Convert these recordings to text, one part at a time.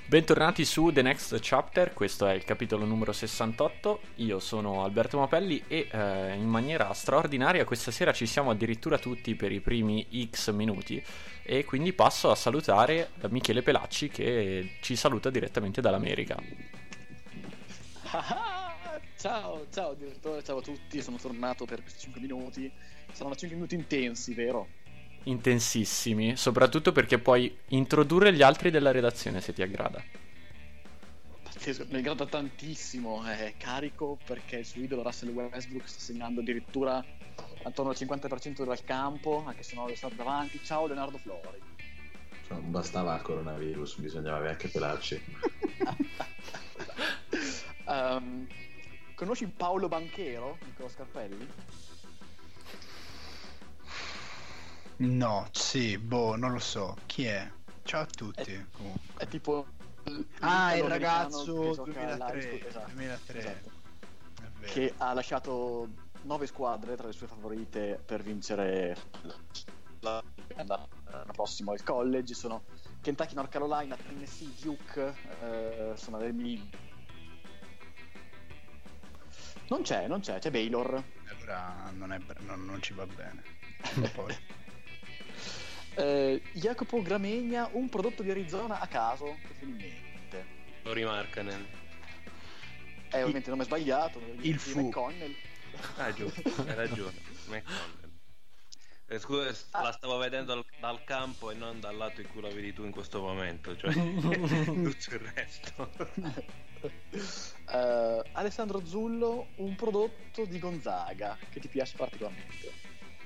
Bentornati su The Next Chapter, questo è il capitolo numero 68, io sono Alberto Mapelli e in maniera straordinaria questa sera ci siamo addirittura tutti per i primi X minuti e quindi passo a salutare Michele Pelacci che ci saluta direttamente dall'America. Ciao direttore, ciao a tutti, sono tornato per questi 5 minuti, saranno 5 minuti intensi, vero? Intensissimi, soprattutto perché puoi introdurre gli altri della redazione se ti aggrada. Pazzesco, mi aggrada tantissimo, è carico perché il suo idolo Russell Westbrook sta segnando addirittura attorno al 50% del campo, anche se non lo sta davanti. Ciao Leonardo Flori. Cioè, non bastava il coronavirus, bisognava avere anche Pelacci. Conosci Paolo Banchero, Nicola Scarpelli? No, sì, non lo so. Chi è? Ciao a tutti. È tipo il che ragazzo gioca 2003, esatto. 2003. Esatto. È vero. Che ha lasciato 9 squadre tra le sue favorite per vincere l'anno prossimo al college. Sono Kentucky, North Carolina, Tennessee, Duke, insomma non c'è Baylor. Allora non ci va bene. Poi. Jacopo Gramegna, un prodotto di Arizona a caso che ti viene in mente? Lori Markkanen. Ovviamente il nome sbagliato, il fu McConnell. Ah, giusto, hai ragione, McConnell. Scusa, la stavo vedendo dal campo e non dal lato in cui la vedi tu in questo momento, cioè tutto il resto. Alessandro Zullo, un prodotto di Gonzaga che ti piace particolarmente?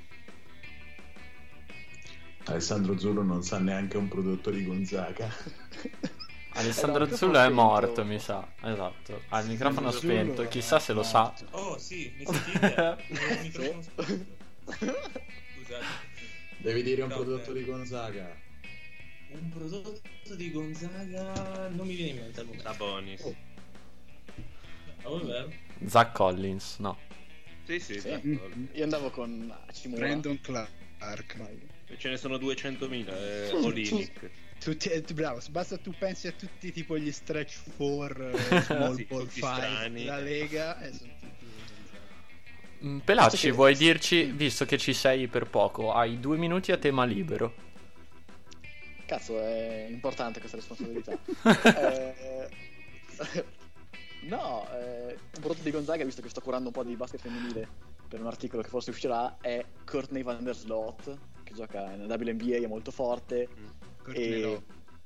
Alessandro Zullo non sa neanche un prodotto di Gonzaga. Alessandro Zullo è morto, mi sa. Esatto. Ha il microfono spento, chissà se lo sa. Oh sì, mi sentite? Il microfono spento. Scusate. Devi dire un prodotto di Gonzaga. Un prodotto di Gonzaga non mi viene in mente al momento. Sabonis. Vabbè. Zach Collins, no. Sì. Io andavo con Hachimura. Brandon Clark. Ce ne sono 200.000, Olinick. Bravo, basta tu pensi a tutti tipo gli stretch 4, small sì, ball 5, la Lega sono tutti Pelacci, vuoi dirci, visto che ci sei per poco, hai 2 minuti a tema libero. Cazzo, è importante questa responsabilità. Un prodotto di Gonzaga, visto che sto curando un po' di basket femminile per un articolo che forse uscirà, è Courtney Vandersloot, che gioca nella WNBA, è molto forte. E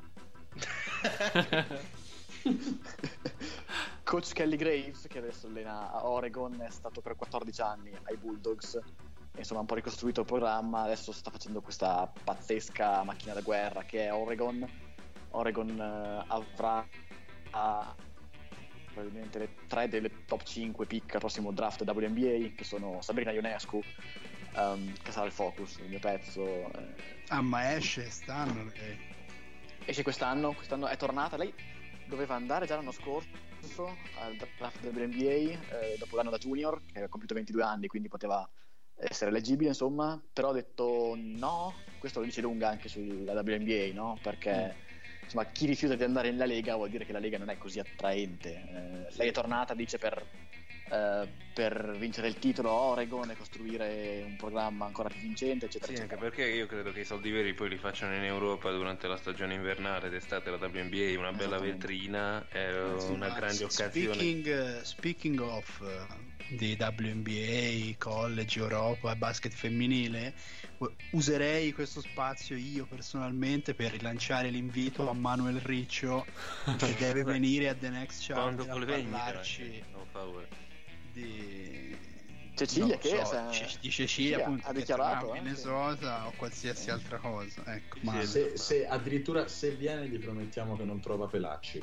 Coach Kelly Graves, che adesso allena a Oregon, è stato per 14 anni ai Bulldogs e insomma ha un po' ricostruito il programma. Adesso sta facendo questa pazzesca macchina da guerra che è Oregon avrà probabilmente le 3 delle top 5 pick al prossimo draft WNBA, che sono Sabrina Ionescu, che sarà il focus del mio pezzo. ma esce quest'anno lei. Esce quest'anno è tornata. Lei doveva andare già l'anno scorso al draft del WNBA, dopo l'anno da junior, che aveva compiuto 22 anni, quindi poteva essere eleggibile, insomma, però ha detto no. Questo lo dice lunga anche sulla WNBA, no? Perché insomma, chi rifiuta di andare nella Lega vuol dire che la Lega non è così attraente. Lei è tornata, dice, per vincere il titolo a Oregon e costruire un programma ancora più vincente, eccetera, Sì, eccetera. anche perché io credo che i soldi veri poi li facciano in Europa durante la stagione invernale d'estate, la WNBA, una bella vetrina, una grande occasione. Speaking of di WNBA, college, Europa e basket femminile, userei questo spazio io personalmente per rilanciare l'invito a Manuel Riccio che deve venire a The Next Chapter a parlarci di Cecilia, di Cecilia, appunto, ha dichiarato Minnesota o qualsiasi altra cosa, ecco. Ma Se addirittura se viene gli promettiamo che non trova Pelacci.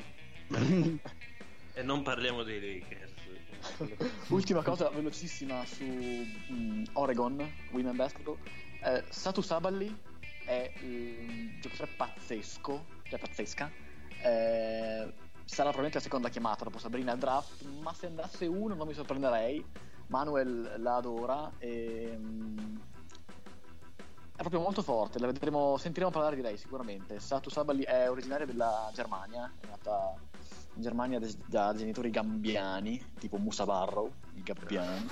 E non parliamo dei Lakers. Ultima cosa velocissima su Oregon Women Basketball. Satu Saballi è un giocatore pazzesco, cioè pazzesca. Sarà probabilmente la seconda chiamata dopo Sabrina al draft, ma se andasse uno non mi sorprenderei. Manuel la adora e proprio molto forte, sentiremo parlare di lei sicuramente. Satu Sabali è originaria della Germania, è nata in Germania da genitori gambiani, tipo Musa Barrow, i gabbiani.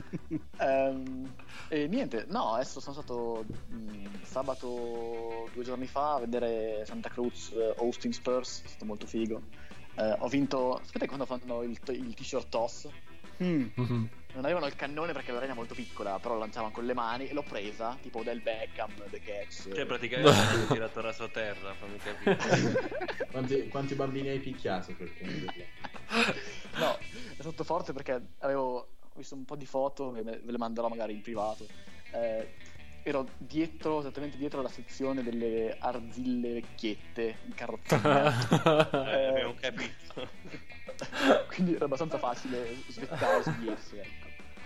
E niente, no, adesso sono stato sabato 2 giorni fa a vedere Santa Cruz Austin Spurs, è stato molto figo. Ho vinto, sapete quando fanno il t-shirt toss? Non avevano il cannone perché l'arena è molto piccola, però lo lanciavano con le mani e l'ho presa, tipo del Beckham, The Catch. Cioè praticamente hai tirato raso terra, fammi capire. Quanti bambini hai picchiato per No, è stato forte perché avevo visto un po' di foto, ve le manderò magari in privato. Ero esattamente dietro la sezione delle arzille vecchiette in carrozzina. Abbiamo capito. Quindi era abbastanza facile svettare su di esse, ecco.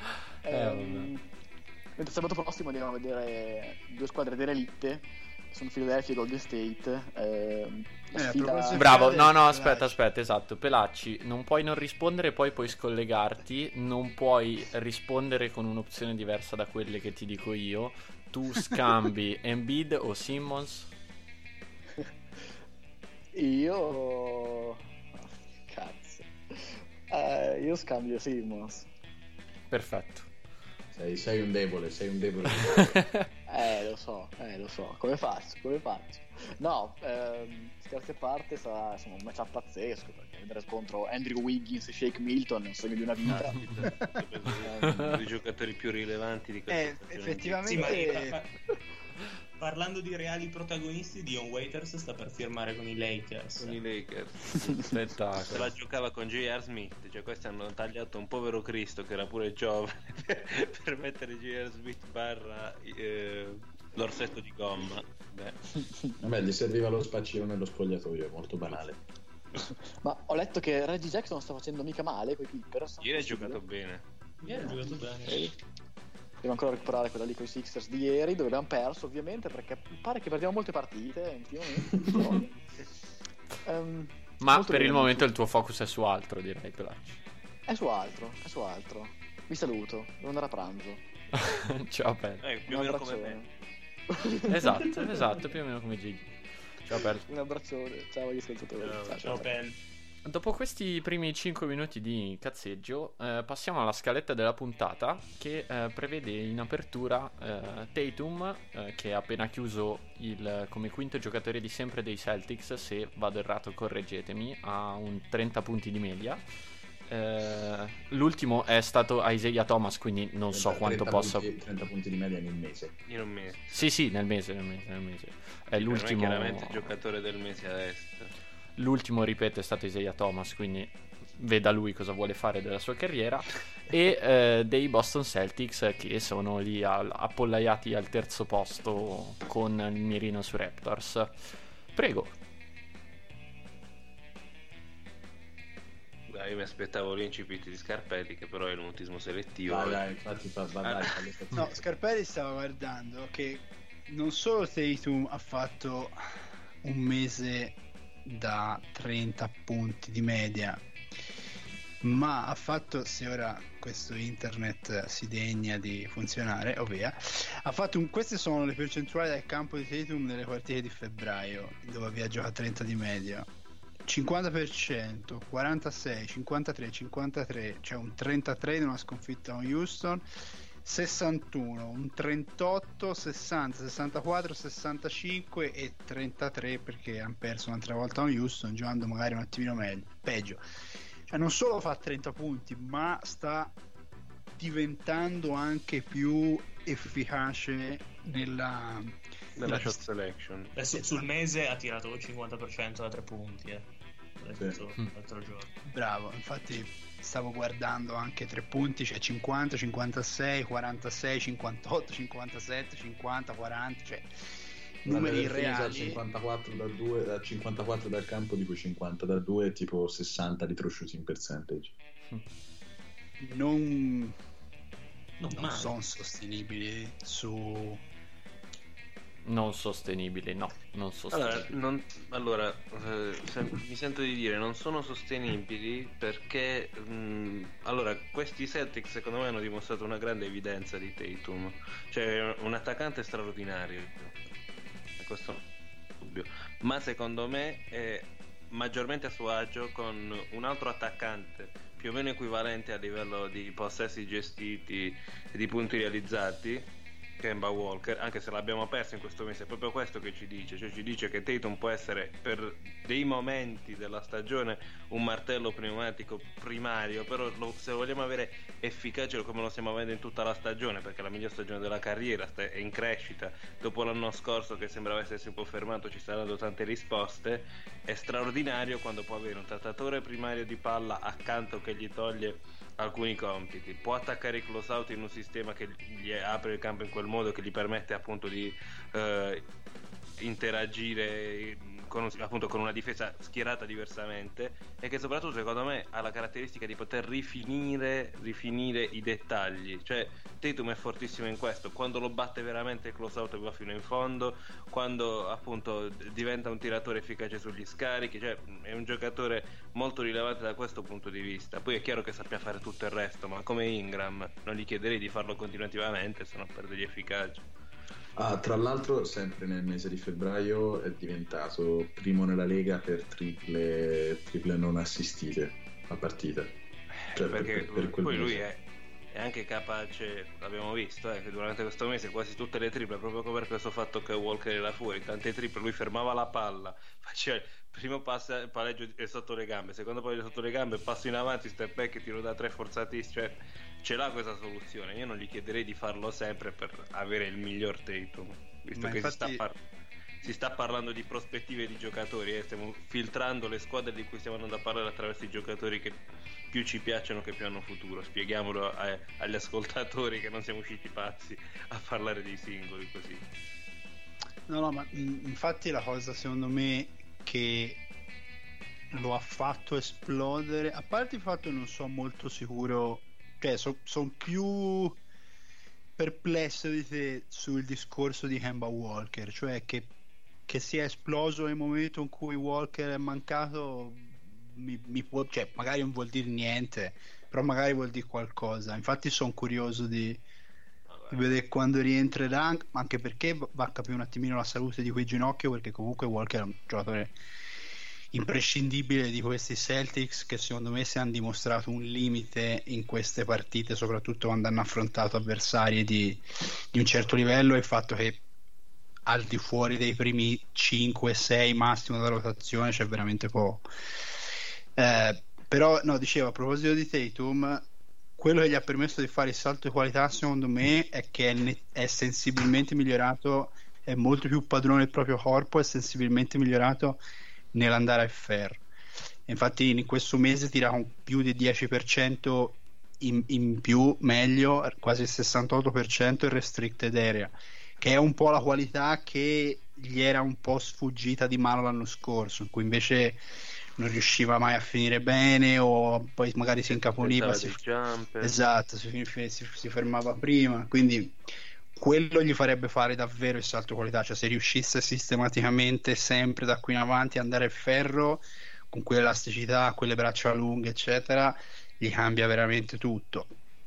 Mentre sabato prossimo andiamo a vedere 2 squadre derelitte, sono Philadelphia e Golden State. Bravo, no, aspetta, esatto. Pelacci, non puoi non rispondere, poi puoi scollegarti, non puoi rispondere con un'opzione diversa da quelle che ti dico io. Tu scambi Embiid o Simmons? Io scambio Simmons. Perfetto. Sei un debole. Lo so. Come faccio? No, scherzi a parte, sarà insomma un matchup pazzesco, perché vedere contro Andrew Wiggins e Shake Milton è un sogno di una vita. Uno dei giocatori più rilevanti di questa stagione. Effettivamente. Parlando di reali protagonisti, Dion Waiters sta per firmare con i Lakers. Spettacolo. Se la giocava con J.R. Smith, cioè questi hanno tagliato un povero Cristo che era pure giovane per mettere J.R. Smith barra l'orsetto di gomma. Vabbè, gli serviva lo spaccino nello spogliatoio, è molto banale. Ma ho letto che Reggie Jackson non sta facendo mica male coi Clippers. Ieri ha giocato bene. Devo ancora recuperare quella lì con i Sixers di ieri, dove abbiamo perso ovviamente, perché pare che perdiamo molte partite ultimamente. Ma per il momento il tuo focus è su altro, direi, Pelacci. È su altro. Vi saluto, devo andare a pranzo. Ciao, Pel. Più o meno come me. Esatto, più o meno come Gigi. Ciao, Pel. Un abbraccione, ciao agli ascoltatori. Ciao Pel. Dopo questi primi 5 minuti di cazzeggio, passiamo alla scaletta della puntata che prevede in apertura Tatum, che ha appena chiuso come quinto giocatore di sempre dei Celtics, se vado errato correggetemi, a un 30 punti di media. L'ultimo è stato Isaiah Thomas, quindi non so quanto possa... 30 punti di media in un mese. In un mese. Sì, nel mese. È l'ultimo... chiaramente il giocatore del mese a est. L'ultimo, ripeto, è stato Isaiah Thomas, quindi veda lui cosa vuole fare della sua carriera. E dei Boston Celtics, che sono lì appollaiati al terzo posto con il mirino su Raptors. Prego. Io mi aspettavo l'incipit di Scarpelli, che però è il mutismo selettivo. Dai, infatti No, Scarpelli stava guardando che non solo Tatum ha fatto un mese da 30 punti di media, ma ha fatto, se ora questo internet si degna di funzionare, ovvia, ha fatto queste sono le percentuali dal campo di Tatum nelle partite di febbraio, dove aveva giocato 30 di media: 50%, 46, 53, 53, cioè un 33 in una sconfitta con Houston, 61, un 38, 60, 64, 65 e 33 perché hanno perso un'altra volta con Houston, giocando magari un attimino peggio. Cioè non solo fa 30 punti, ma sta diventando anche più efficace nella shot selection. Sul mese ha tirato il 50% da 3 punti. L'altro giorno. Bravo, infatti stavo guardando anche 3 punti, cioè 50, 56, 46, 58, 57, 50, 40, cioè numeri reali. 54 da 2, da 54 dal campo, di cui 50 da 2, tipo 60 di true shooting percentage. Non sono sostenibili Non sostenibili, no, non sostenibili. Mi sento di dire non sono sostenibili perché allora questi Celtics secondo me hanno dimostrato una grande evidenza di Tatum, cioè un attaccante straordinario, questo non è dubbio, ma secondo me è maggiormente a suo agio con un altro attaccante più o meno equivalente a livello di possessi gestiti e di punti realizzati, Kemba Walker, anche se l'abbiamo perso in questo mese. È proprio questo che ci dice, cioè ci dice che Tatum può essere per dei momenti della stagione un martello pneumatico primario, però se lo vogliamo avere efficace come lo stiamo avendo in tutta la stagione, perché la miglior stagione della carriera è in crescita, dopo l'anno scorso che sembrava essersi un po' fermato, ci sta dando tante risposte, è straordinario quando può avere un trattatore primario di palla accanto che gli toglie alcuni compiti, può attaccare i close out in un sistema che gli apre il campo in quel modo, che gli permette appunto di interagire con una difesa schierata diversamente, e che soprattutto secondo me ha la caratteristica di poter rifinire i dettagli. Cioè Tatum è fortissimo in questo, quando lo batte veramente il close out va fino in fondo, quando appunto diventa un tiratore efficace sugli scarichi, cioè è un giocatore molto rilevante da questo punto di vista. Poi è chiaro che sappia fare tutto il resto, ma come Ingram non gli chiederei di farlo continuativamente, se no perde di efficacia. Tra l'altro sempre nel mese di febbraio è diventato primo nella Lega per triple non assistite a partita, cioè perché per quel poi mese. lui è anche capace, l'abbiamo visto, che durante questo mese quasi tutte le triple, proprio per questo fatto che Walker era fuori, tante triple, lui fermava la palla, faceva il primo palleggio sotto le gambe, secondo palleggio sotto le gambe, passo in avanti, step back, tiro da tre forzatissimo, cioè ce l'ha questa soluzione. Io non gli chiederei di farlo sempre per avere il miglior Tatum, visto che infatti si sta parlando di prospettive di giocatori, stiamo filtrando le squadre di cui stiamo andando a parlare attraverso i giocatori che più ci piacciono, che più hanno futuro. Spieghiamolo agli ascoltatori che non siamo usciti pazzi a parlare dei singoli così. No, ma infatti la cosa secondo me che lo ha fatto esplodere, a parte il fatto che non sono molto sicuro, cioè sono più perplesso di te sul discorso di Kemba Walker, cioè che sia esploso nel momento in cui Walker è mancato, mi può, cioè magari non vuol dire niente, però magari vuol dire qualcosa. Infatti sono curioso di vedere quando rientrerà, anche perché va a capire un attimino la salute di quei ginocchio, perché comunque Walker è un giocatore imprescindibile di questi Celtics, che secondo me si hanno dimostrato un limite in queste partite, soprattutto quando hanno affrontato avversari di un certo livello, e il fatto che al di fuori dei primi 5-6 massimo della rotazione c'è veramente poco. Però no, dicevo, a proposito di Tatum, quello che gli ha permesso di fare il salto di qualità secondo me è che è sensibilmente migliorato, è molto più padrone del proprio corpo, è sensibilmente migliorato nell'andare a ferro. Infatti in questo mese tira con più di 10% in più, meglio, quasi il 68% in restricted area, che è un po' la qualità che gli era un po' sfuggita di mano l'anno scorso, in cui invece non riusciva mai a finire bene, o poi magari si incaponiva, si fermava prima. Quindi quello gli farebbe fare davvero il salto di qualità, cioè se riuscisse sistematicamente sempre da qui in avanti a andare a ferro con quell'elasticità, quelle braccia lunghe eccetera, gli cambia veramente tutto.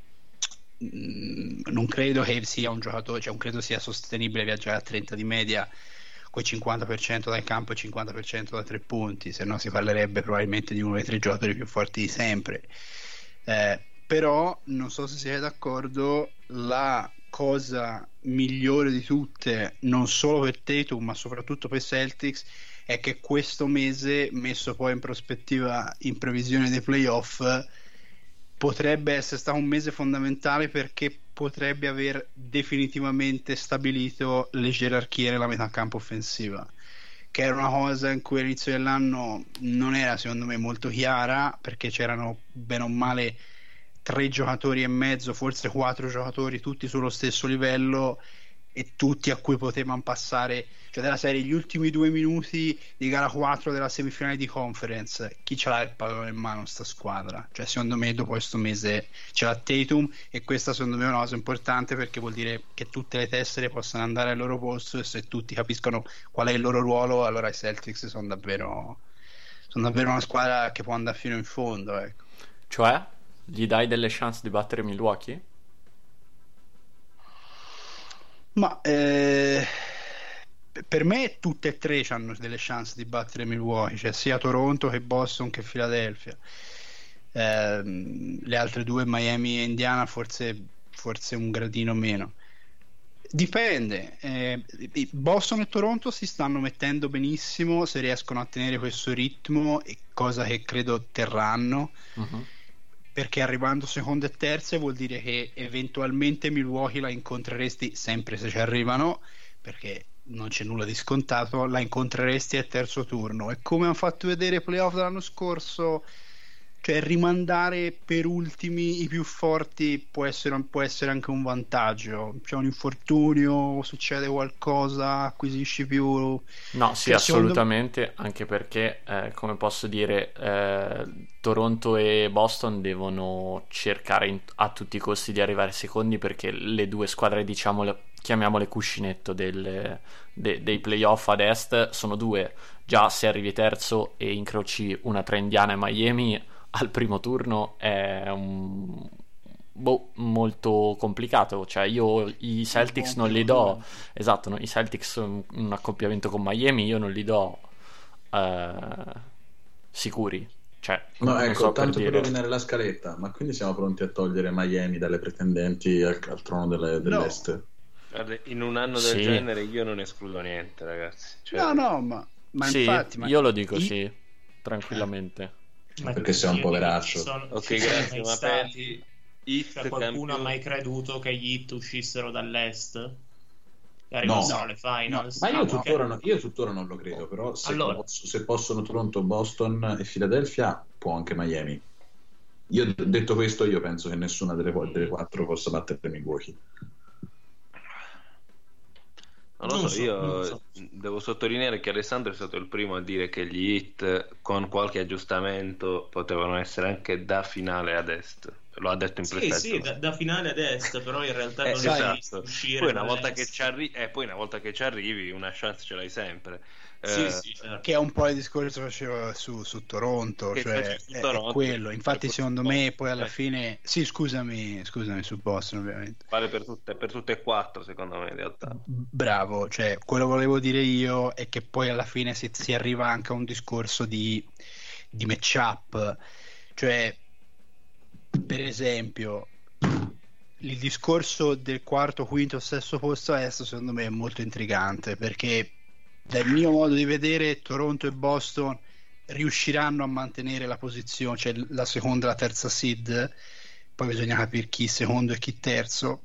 Non credo che sia un giocatore, cioè non credo sia sostenibile viaggiare a 30 di media con il 50% dal campo e il 50% da 3 punti, se no si parlerebbe probabilmente di uno dei 3 giocatori più forti di sempre. Però non so se siete d'accordo, la cosa migliore di tutte, non solo per Tatum ma soprattutto per Celtics, è che questo mese, messo poi in prospettiva in previsione dei playoff, potrebbe essere stato un mese fondamentale, perché potrebbe aver definitivamente stabilito le gerarchie nella metà campo offensiva, che era una cosa in cui all'inizio dell'anno non era secondo me molto chiara, perché c'erano bene o male 3 giocatori e mezzo, forse 4 giocatori tutti sullo stesso livello, e tutti a cui potevano passare, cioè della serie gli ultimi 2 minuti di gara 4 della semifinale di conference, chi ce l'ha il pallone in mano sta squadra? Cioè secondo me dopo questo mese ce l'ha Tatum, e questa secondo me è una cosa importante, perché vuol dire che tutte le tessere possano andare al loro posto, e se tutti capiscono qual è il loro ruolo, allora i Celtics sono davvero una squadra che può andare fino in fondo, ecco. Cioè, gli dai delle chance di battere Milwaukee? Ma per me tutte e tre hanno delle chance di battere Milwaukee, cioè sia Toronto che Boston che Philadelphia. Le altre due, Miami e Indiana, forse un gradino meno. Dipende. Boston e Toronto si stanno mettendo benissimo se riescono a tenere questo ritmo, e cosa che credo terranno. Perché arrivando seconde e terze vuol dire che eventualmente Milwaukee la incontreresti, sempre se ci arrivano, perché non c'è nulla di scontato, la incontreresti al terzo turno. E come hanno fatto vedere i playoff dell'anno scorso, cioè rimandare per ultimi i più forti può essere anche un vantaggio. C'è un infortunio, succede qualcosa, acquisisci più. No, sì, assolutamente, anche perché come posso dire, Toronto e Boston devono cercare a tutti i costi di arrivare secondi, perché le due squadre, diciamo, chiamiamole cuscinetto dei playoff ad est, sono due. Già se arrivi terzo e incroci una tra Indiana e Miami al primo turno è molto complicato. Cioè io i Celtics non li do, esatto, no, i Celtics un accoppiamento con Miami io non li do sicuri. Cioè, no, ecco, so tanto per dire. rovinare la scaletta, ma quindi siamo pronti a togliere Miami dalle pretendenti al trono dell'est? No. Guarda, in un anno del genere io non escludo niente, ragazzi. Cioè... No, ma sì, infatti io lo dico sì, tranquillamente. Perché sei un poveraccio. Ok, grazie, ma pensi cioè, qualcuno ha mai creduto che gli Heat uscissero dall'est e No, arrivassero alle finals? ma io tuttora non lo credo, però se possono Toronto, Boston e Philadelphia, può anche Miami. Io, detto questo, io penso che nessuna delle quattro possa battere Milwaukee. Non lo so, devo sottolineare che Alessandro è stato il primo a dire che gli Heat con qualche aggiustamento potevano essere anche da finale ad est. Lo ha detto in precedenza. Sì, da finale ad est, però in realtà non esatto. uscire. Poi una volta che ci arrivi una chance ce l'hai sempre. Sì, certo. Che è un po' il discorso che facevo su Toronto, cioè è quello. Infatti secondo me poi alla fine scusami su Boston ovviamente. Vale per tutte e quattro secondo me in realtà. Bravo, cioè quello che volevo dire io è che poi alla fine si arriva anche a un discorso di matchup, cioè per esempio il discorso del quarto, quinto, sesto posto a est secondo me è molto intrigante, perché dal mio modo di vedere Toronto e Boston riusciranno a mantenere la posizione, cioè la seconda e la terza seed, poi bisogna capire chi secondo e chi terzo,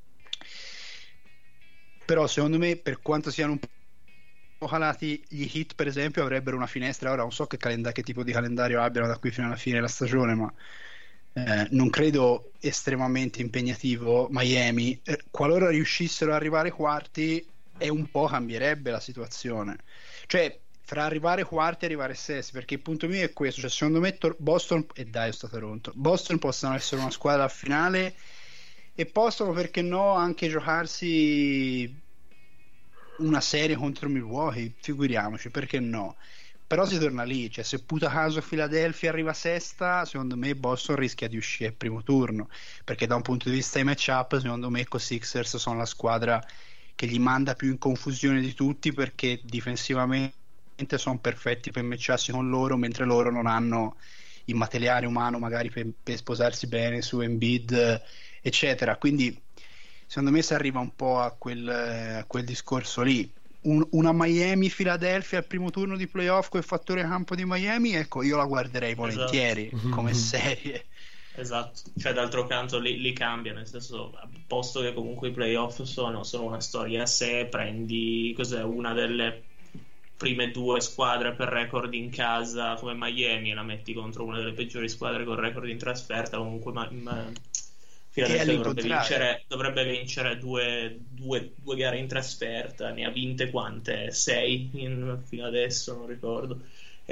però secondo me per quanto siano un po' calati gli Heat per esempio avrebbero una finestra, ora non so che tipo di calendario abbiano da qui fino alla fine della stagione, ma non credo estremamente impegnativo Miami, qualora riuscissero ad arrivare quarti e un po' cambierebbe la situazione, cioè fra arrivare quarti e arrivare sesti, perché il punto mio è questo, cioè secondo me Boston Toronto Boston possono essere una squadra a finale e possono, perché no, anche giocarsi una serie contro Milwaukee, figuriamoci, perché no, però si torna lì, cioè se puta caso Philadelphia arriva sesta, secondo me Boston rischia di uscire al primo turno, perché da un punto di vista di matchup secondo me i Sixers sono la squadra che gli manda più in confusione di tutti, perché difensivamente sono perfetti per matcharsi con loro, mentre loro non hanno il materiale umano magari per sposarsi bene su Embiid eccetera, quindi secondo me si arriva un po' a quel discorso lì. Una Miami-Philadelphia al primo turno di playoff con il fattore campo di Miami, ecco, io la guarderei volentieri come serie. Esatto, cioè d'altro canto li cambia, nel senso, posto che comunque i playoff sono una storia a sé, prendi una delle prime due squadre per record in casa come Miami e la metti contro una delle peggiori squadre con record in trasferta, comunque Philadelphia dovrebbe vincere due gare in trasferta, ne ha vinte quante? 6 fino adesso, non ricordo.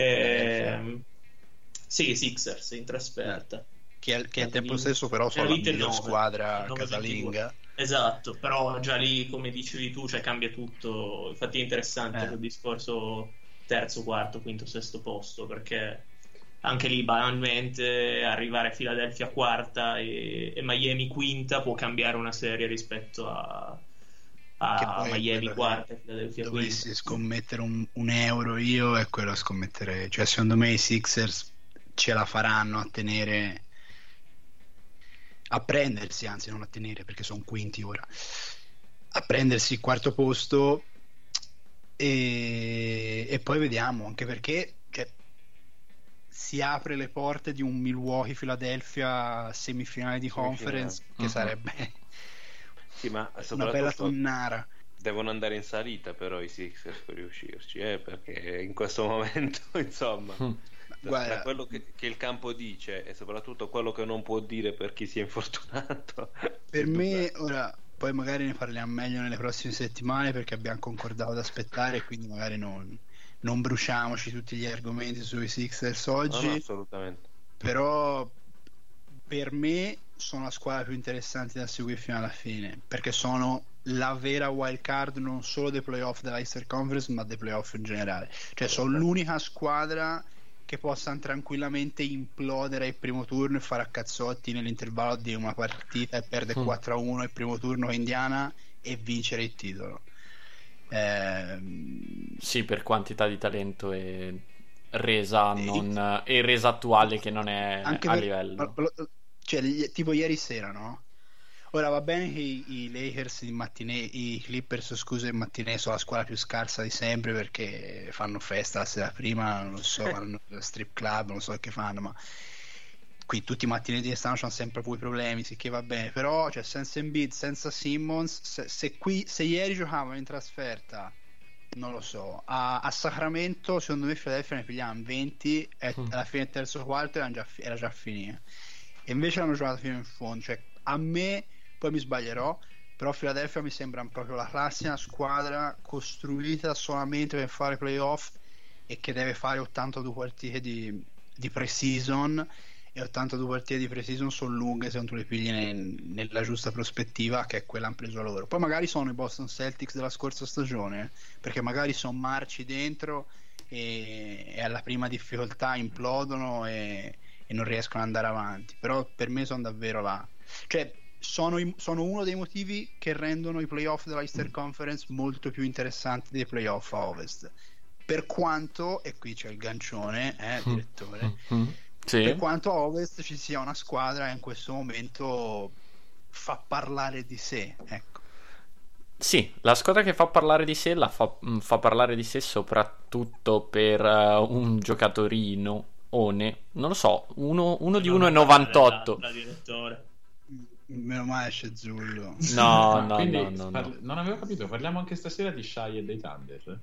Sì, Sixers in trasferta. Che al tempo stesso però sono la miglior squadra casalinga. Esatto, però già lì, come dicevi tu, cioè cambia tutto. Infatti è interessante il discorso terzo, quarto, quinto, sesto posto, perché anche lì banalmente arrivare a Philadelphia quarta e Miami quinta può cambiare una serie rispetto a Miami quarta e Philadelphia quinta. Dovessi scommettere un euro io, è quello a scommettere, cioè secondo me i Sixers ce la faranno a prendersi, anzi non a tenere perché sono quinti ora, a prendersi il quarto posto e poi vediamo, anche perché si apre le porte di un Milwaukee-Philadelphia semifinale di conference che sarebbe ma una bella tonnara. Devono andare in salita però i Sixers per riuscirci, perché in questo momento insomma tra quello che il campo dice e soprattutto quello che non può dire per chi si è infortunato, per me ora, poi magari ne parliamo meglio nelle prossime settimane perché abbiamo concordato ad aspettare, quindi magari non bruciamoci tutti gli argomenti sui Sixers oggi. No, assolutamente. Però per me sono la squadra più interessante da seguire fino alla fine, perché sono la vera wild card non solo dei playoff della Eastern Conference ma dei playoff in generale, cioè sono l'unica squadra che possano tranquillamente implodere il primo turno e fare a cazzotti nell'intervallo di una partita e perdere 4-1 il primo turno a Indiana e vincere il titolo. Sì, per quantità di talento e resa e resa attuale che non è a livello, cioè tipo ieri sera, no? Ora va bene che i Lakers i Clippers scusa in mattinée sono la squadra più scarsa di sempre perché fanno festa la sera prima, non lo so, vanno al strip club, non so che fanno, ma qui tutti i mattinetti di quest'anno hanno sempre poi problemi, sicché va bene, però cioè, senza Embiid, senza Simmons, se ieri giocavano in trasferta, non lo so, a Sacramento secondo me Philadelphia ne pigliavano 20 e alla fine del terzo quarto era già finita, e invece l'hanno giocato fino in fondo, cioè a me, poi mi sbaglierò, però Philadelphia mi sembra proprio la classica squadra costruita solamente per fare playoff e che deve fare 82 partite di pre-season, e 82 partite di pre-season sono lunghe se non tu le pigli nella giusta prospettiva, che è quella hanno preso loro. Poi magari sono i Boston Celtics della scorsa stagione, perché magari sono marci dentro e alla prima difficoltà implodono e non riescono ad andare avanti, però per me sono davvero cioè sono uno dei motivi che rendono i playoff della Eastern Conference molto più interessanti dei playoff a Ovest, per quanto, e qui c'è il gancione, direttore, sì. Per quanto a Ovest ci sia una squadra che in questo momento fa parlare di sé, ecco. Sì, la squadra che fa parlare di sé fa parlare di sé soprattutto per un giocatorino, non lo so, uno di 1,98. Direttore. Meno male c'è Zullo. No. Non avevo capito, parliamo anche stasera di Shai e dei Thunder.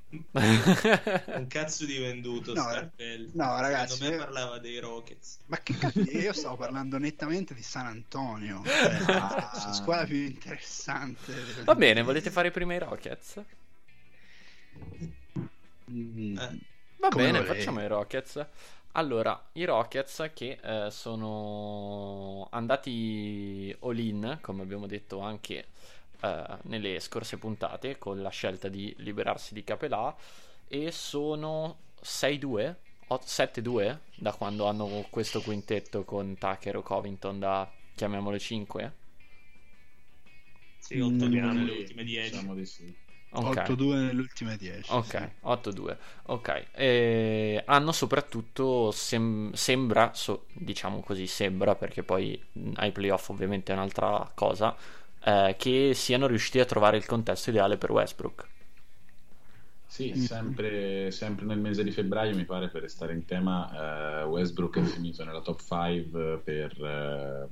Un cazzo di venduto, no, Scarpelli. No, ragazzi, secondo me parlava dei Rockets. Ma che cazzo, io stavo parlando nettamente di San Antonio, la squadra più interessante. Va bene, volete fare prima i Rockets? Va bene, facciamo i Rockets. Allora, i Rockets che sono andati all-in, come abbiamo detto anche nelle scorse puntate, con la scelta di liberarsi di Capelà, e sono 6-2, 7-2 da quando hanno questo quintetto con Tucker o Covington da, chiamiamolo, 5? Sì, 8 nelle ultime 10. Diciamo di sì. Okay. 8-2 nelle ultime 10. Ok, sì. 8-2. Ok. Hanno soprattutto sembra, diciamo così, sembra, perché poi ai playoff ovviamente è un'altra cosa, che siano riusciti a trovare il contesto ideale per Westbrook. Sì, sempre nel mese di febbraio, mi pare, per restare in tema, Westbrook è finito nella top 5 per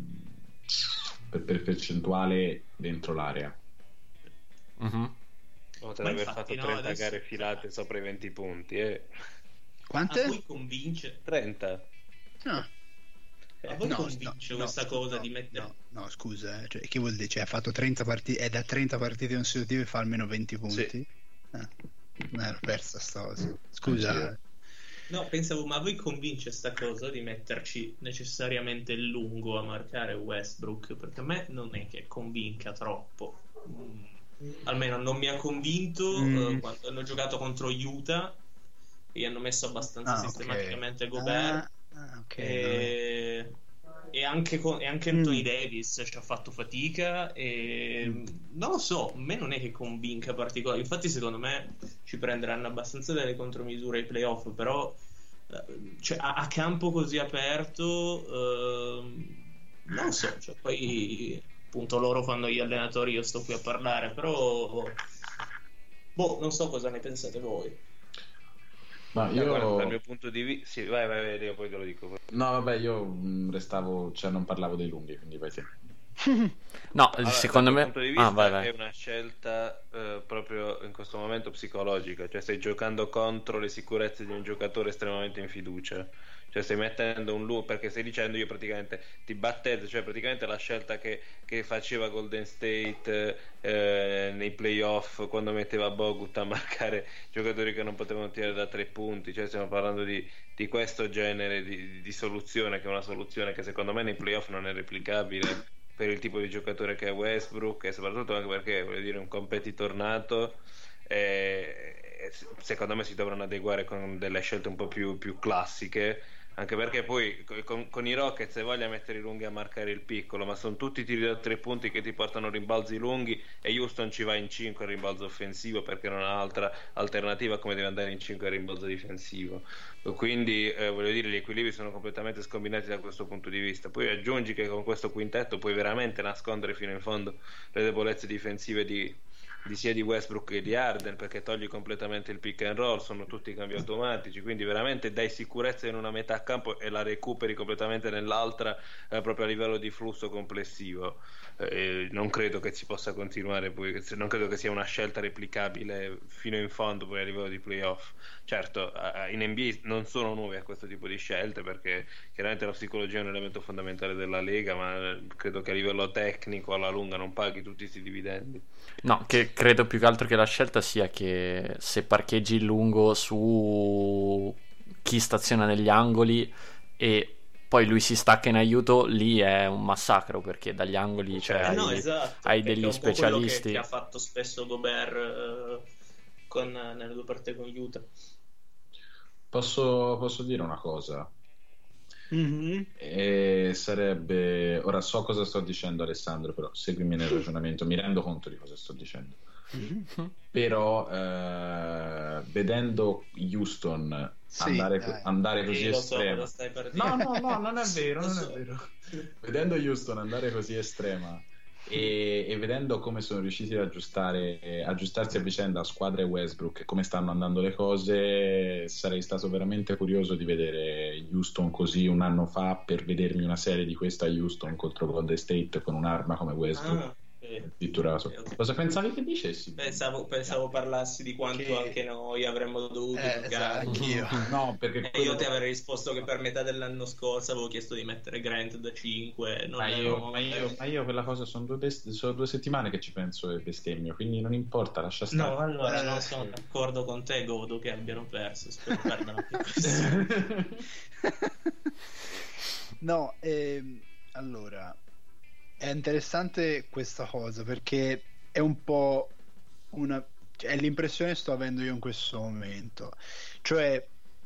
percentuale dentro l'area. Potrebbe aver fatto 30 gare filate sopra i 20 punti. Quante? A cui convince 30. No. A voi convince questa cosa di mettere... No, scusa, cioè, che vuol dire? Cioè, ha fatto 30 partite, è da 30 partite consecutive e fa almeno 20 punti? Sì. Non ero persa sta cosa. Scusa. No, pensavo, ma a voi convince sta cosa di metterci necessariamente il lungo a marcare Westbrook? Perché a me non è che convinca troppo. Almeno non mi ha convinto quando hanno giocato contro Utah e gli hanno messo abbastanza sistematicamente Gobert. E anche Anthony Davis ci ha fatto fatica e non lo so, a me non è che convinca particolare. Infatti secondo me ci prenderanno abbastanza delle contromisure ai playoff, però cioè, a campo così aperto non lo so, cioè, poi appunto loro fanno gli allenatori, io sto qui a parlare, però non so cosa ne pensate voi. Ma io dal mio punto di vista, sì, vai, io poi te lo dico. No, vabbè, io restavo, cioè non parlavo dei lunghi, quindi vai te. No, allora, secondo me punto di vista vai. È una scelta proprio in questo momento psicologica, cioè stai giocando contro le sicurezze di un giocatore estremamente in fiducia, cioè stai mettendo un loop, perché stai dicendo io praticamente ti battezzo, cioè praticamente la scelta che faceva Golden State nei playoff quando metteva Bogut a marcare giocatori che non potevano tirare da 3 punti, cioè stiamo parlando di questo genere di soluzione, che è una soluzione che secondo me nei playoff non è replicabile per il tipo di giocatore che è Westbrook, e soprattutto anche perché, voglio dire, un competitor nato, secondo me si dovranno adeguare con delle scelte un po' più classiche, anche perché poi con i Rockets voglia mettere i lunghi a marcare il piccolo, ma sono tutti tiri da 3 punti che ti portano rimbalzi lunghi, e Houston ci va in 5 al rimbalzo offensivo perché non ha altra alternativa come deve andare in 5 al rimbalzo difensivo. Quindi voglio dire, gli equilibri sono completamente scombinati da questo punto di vista. Poi aggiungi che con questo quintetto puoi veramente nascondere fino in fondo le debolezze difensive di sia di Westbrook che di Harden, perché togli completamente il pick and roll, sono tutti cambi automatici, quindi veramente dai sicurezza in una metà campo e la recuperi completamente nell'altra, proprio a livello di flusso complessivo. Non credo che si possa continuare poi, non credo che sia una scelta replicabile fino in fondo poi a livello di playoff. Certo, in NBA non sono nuovi a questo tipo di scelte, perché chiaramente la psicologia è un elemento fondamentale della Lega, ma credo che a livello tecnico alla lunga non paghi tutti questi dividendi. No, che credo più che altro che la scelta sia che se parcheggi il lungo su chi staziona negli angoli e poi lui si stacca in aiuto, lì è un massacro, perché dagli angoli esatto, hai degli specialisti. Che ha fatto spesso Gobert nelle 2 partite con Utah. Posso dire una cosa? E sarebbe, ora so cosa sto dicendo, Alessandro, però seguimi nel ragionamento, mi rendo conto di cosa sto dicendo. Però vedendo Houston andare così estrema, no, non è vero, vedendo Houston andare così estrema e vedendo come sono riusciti ad aggiustarsi a vicenda a squadra e Westbrook e come stanno andando le cose, sarei stato veramente curioso di vedere Houston così un anno fa, per vedermi una serie di questa Houston contro Golden State con un'arma come Westbrook. Addirittura cosa pensavi che dicessi? Pensavo parlassi di quanto anche noi avremmo dovuto giocare. Anch'io. No, perché io ti avrei risposto che per metà dell'anno scorso avevo chiesto di mettere Grant da 5. Ma io quella cosa sono 2 settimane che ci penso e bestemmio, quindi non importa, lascia stare. No, allora non sono d'accordo con te, godo che abbiano perso, spero perdano più così. No, allora è interessante questa cosa, perché è un po' è l'impressione che sto avendo io in questo momento, cioè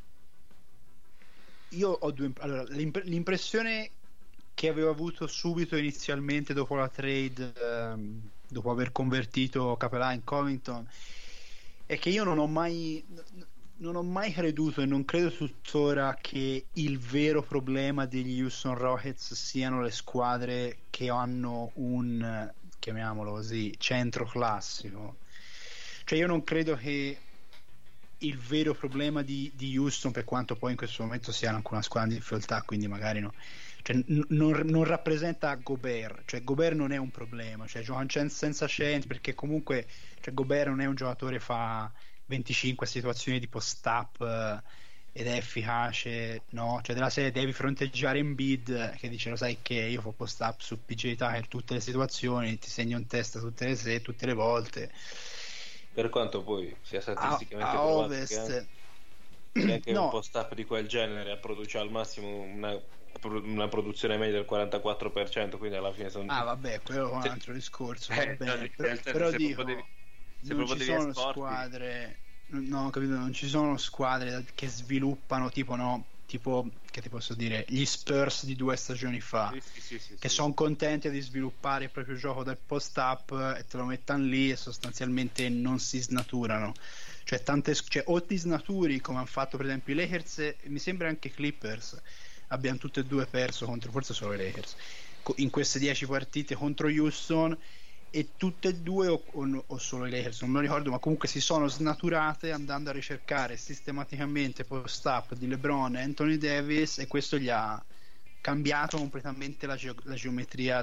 io ho l'impressione che avevo avuto subito inizialmente dopo la trade, dopo aver convertito Capela in Covington, è che io non ho mai creduto e non credo tuttora che il vero problema degli Houston Rockets siano le squadre che hanno un, chiamiamolo così, centro classico. Cioè io non credo che il vero problema di Houston, per quanto poi in questo momento siano anche una squadra di difficoltà, quindi magari non rappresenta Gobert, cioè Gobert non è un problema, cioè giocano senza centri, perché comunque cioè, Gobert non è un giocatore fa 25 situazioni di post-up ed è efficace, no? Cioè della serie devi fronteggiare Embiid che dice lo sai che io fa post up su PJ Tucker tutte le situazioni, ti segno in testa tutte le volte, per quanto poi sia statisticamente a provato Ovest che anche no. un post up di quel genere produce al massimo una produzione media del 44%, quindi alla fine sono vabbè, quello è un altro discorso, va bene. No, però dico non ci sono squadre, no, capito, non ci sono squadre che sviluppano tipo che ti posso dire, gli Spurs di 2 stagioni fa, che sono contenti di sviluppare il proprio gioco del post up e te lo mettano lì e sostanzialmente non si snaturano. Cioè o ti snaturi come hanno fatto per esempio i Lakers e mi sembra anche i Clippers abbiano tutte e due perso contro, forse solo i Lakers, in queste 10 partite contro Houston, e tutte e due o solo i Lakers, non me lo ricordo, ma comunque si sono snaturate andando a ricercare sistematicamente post up di LeBron e Anthony Davis, e questo gli ha cambiato completamente la geometria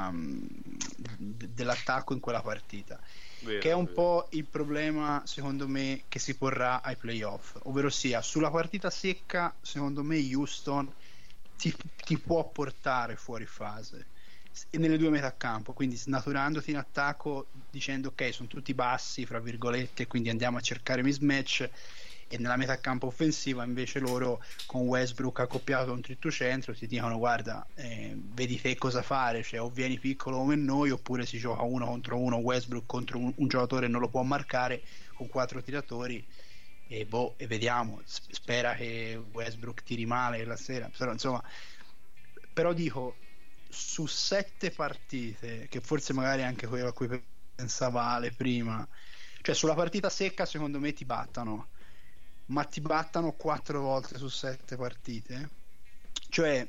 dell'attacco in quella partita. Che è un po' il problema secondo me che si porrà ai playoff, ovvero sia sulla partita secca secondo me Houston ti può portare fuori fase nelle due metà campo, quindi snaturandoti in attacco dicendo ok sono tutti bassi fra virgolette, quindi andiamo a cercare mismatch, e nella metà campo offensiva invece loro con Westbrook accoppiato contro il tuo centro ti dicono guarda, vedi te cosa fare, cioè o vieni piccolo come noi oppure si gioca 1 contro 1, Westbrook contro un giocatore non lo può marcare con 4 tiratori e vediamo, spera che Westbrook tiri male la sera, però insomma, però dico su 7 partite, che forse magari anche quello a cui pensava Ale prima, cioè sulla partita secca secondo me ti battano, ma ti battano 4 volte su 7 partite, cioè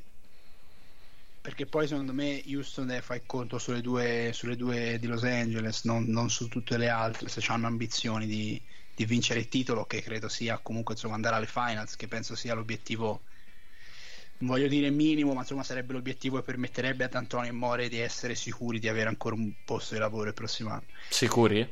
perché poi secondo me Houston deve fare il conto sulle due di Los Angeles, non su tutte le altre, se hanno ambizioni di vincere il titolo, che credo sia comunque insomma andare alle finals, che penso sia l'obiettivo, non voglio dire minimo, ma insomma sarebbe l'obiettivo e permetterebbe ad Antonio e More di essere sicuri di avere ancora un posto di lavoro il prossimo anno. Sicuri?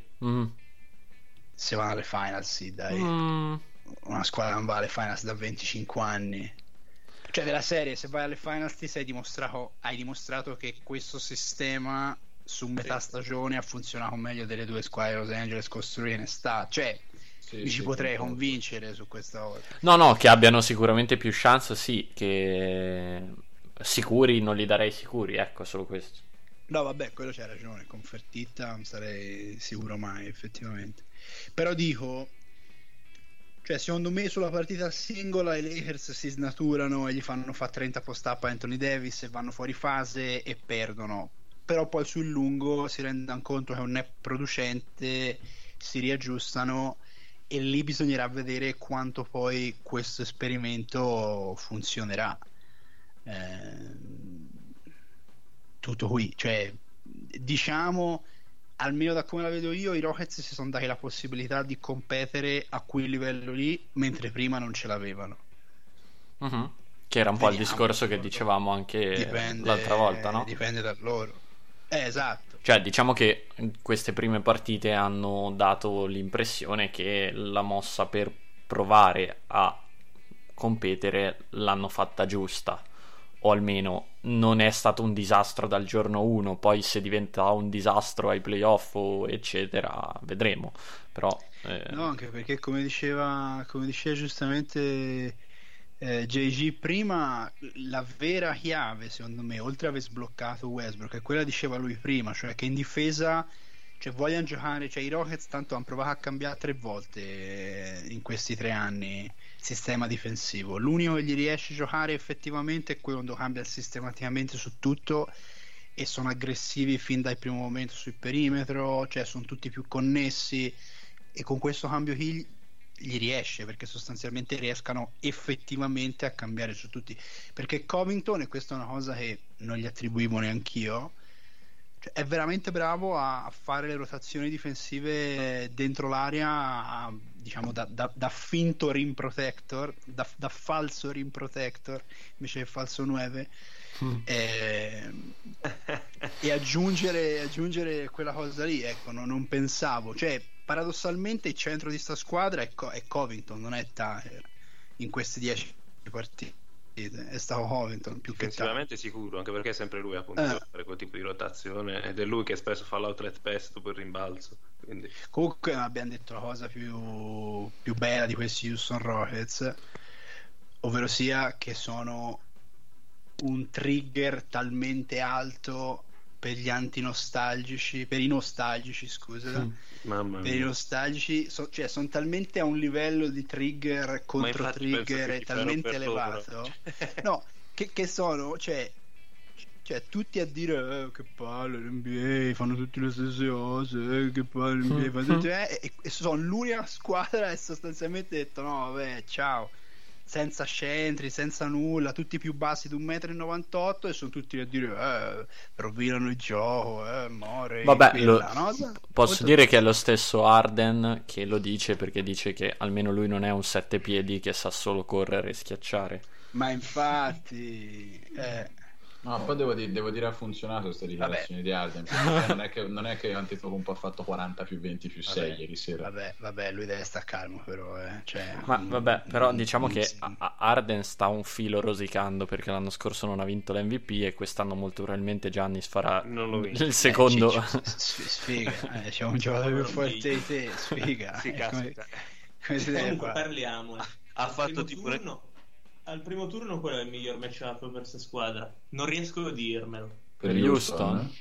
Se vanno alle finals sì, dai. Una squadra non va alle finals da 25 anni, cioè della serie, se vai alle finals hai dimostrato che questo sistema su metà stagione ha funzionato meglio delle due squadre Los Angeles costruite in estate, cioè mi ci potrei convincere su questa cosa. No, che abbiano sicuramente più chance, sì, che sicuri non li darei sicuri, ecco, solo questo. No vabbè, quello c'hai ragione, con Fertitta non sarei sicuro mai effettivamente, però dico, cioè secondo me sulla partita singola i Lakers si snaturano e gli fanno fa 30 post up a Anthony Davis e vanno fuori fase e perdono, però poi sul lungo si rendono conto che non è producente, si riaggiustano e lì bisognerà vedere quanto poi questo esperimento funzionerà. Tutto qui, cioè diciamo, almeno da come la vedo io, i Rockets si sono dati la possibilità di competere a quel livello lì, mentre prima non ce l'avevano. Che era un po' il discorso che dicevamo anche l'altra volta, no? Dipende da loro. Esatto. Cioè diciamo che queste prime partite hanno dato l'impressione che la mossa per provare a competere l'hanno fatta giusta, o almeno non è stato un disastro dal giorno 1. Poi se diventa un disastro ai playoff o eccetera vedremo, però no, anche perché come diceva giustamente JG prima, la vera chiave secondo me, oltre ad aver sbloccato Westbrook, è quella diceva lui prima, cioè che in difesa, cioè vogliono giocare, cioè i Rockets tanto hanno provato a cambiare 3 volte in questi 3 anni il sistema difensivo, l'unico che gli riesce a giocare effettivamente è quello quando cambia sistematicamente su tutto e sono aggressivi fin dal primo momento sul perimetro, cioè sono tutti più connessi, e con questo cambio gli riesce, perché sostanzialmente riescano effettivamente a cambiare su tutti, perché Covington, e questa è una cosa che non gli attribuivo neanch'io, cioè è veramente bravo a fare le rotazioni difensive dentro l'area, diciamo da finto rim protector, da falso rim protector invece che falso 9, e aggiungere quella cosa lì, ecco, non pensavo, cioè paradossalmente il centro di sta squadra è Covington, non è Tucker, in queste 10 partite. È stato Covington più che tanto. Sicuramente sicuro, anche perché è sempre lui appunto a fare quel tipo di rotazione, ed è lui che spesso fa l'outlet pass dopo il rimbalzo. Quindi... Comunque abbiamo detto la cosa più bella di questi Houston Rockets, ovvero sia che sono un trigger talmente alto per gli antinostalgici, per i nostalgici, scusa, Mamma mia. per i nostalgici, cioè sono talmente a un livello di trigger contro trigger talmente elevato, no, che sono, cioè tutti a dire che palle l'NBA, fanno tutte le stesse cose, che palle l'NBA, fanno tutte, e sono l'unica squadra e sostanzialmente detto no vabbè ciao, senza centri, senza nulla, tutti più bassi di 1,98 m, e sono tutti a dire rovinano il gioco, more. Vabbè, posso dire che è lo stesso Harden che lo dice, perché dice che almeno lui non è un 7 piedi che sa solo correre e schiacciare. Ma infatti no, poi devo dire ha funzionato queste dichiarazioni di Harden. non è che Antetokounmpo ha fatto 40 più 20 più 6 ieri sera. Vabbè, lui deve stare calmo però, cioè, ma vabbè, però diciamo che Harden sta un filo rosicando, perché l'anno scorso non ha vinto l'MVP e quest'anno molto probabilmente Giannis farà il secondo. Sfiga, c'è un giocatore più forte di te, sfiga. Sì, come si deve fare? Parliamo. Ha fatto tipo al primo turno quello è il miglior matchup per questa squadra. Non riesco a dirmelo. Per Houston?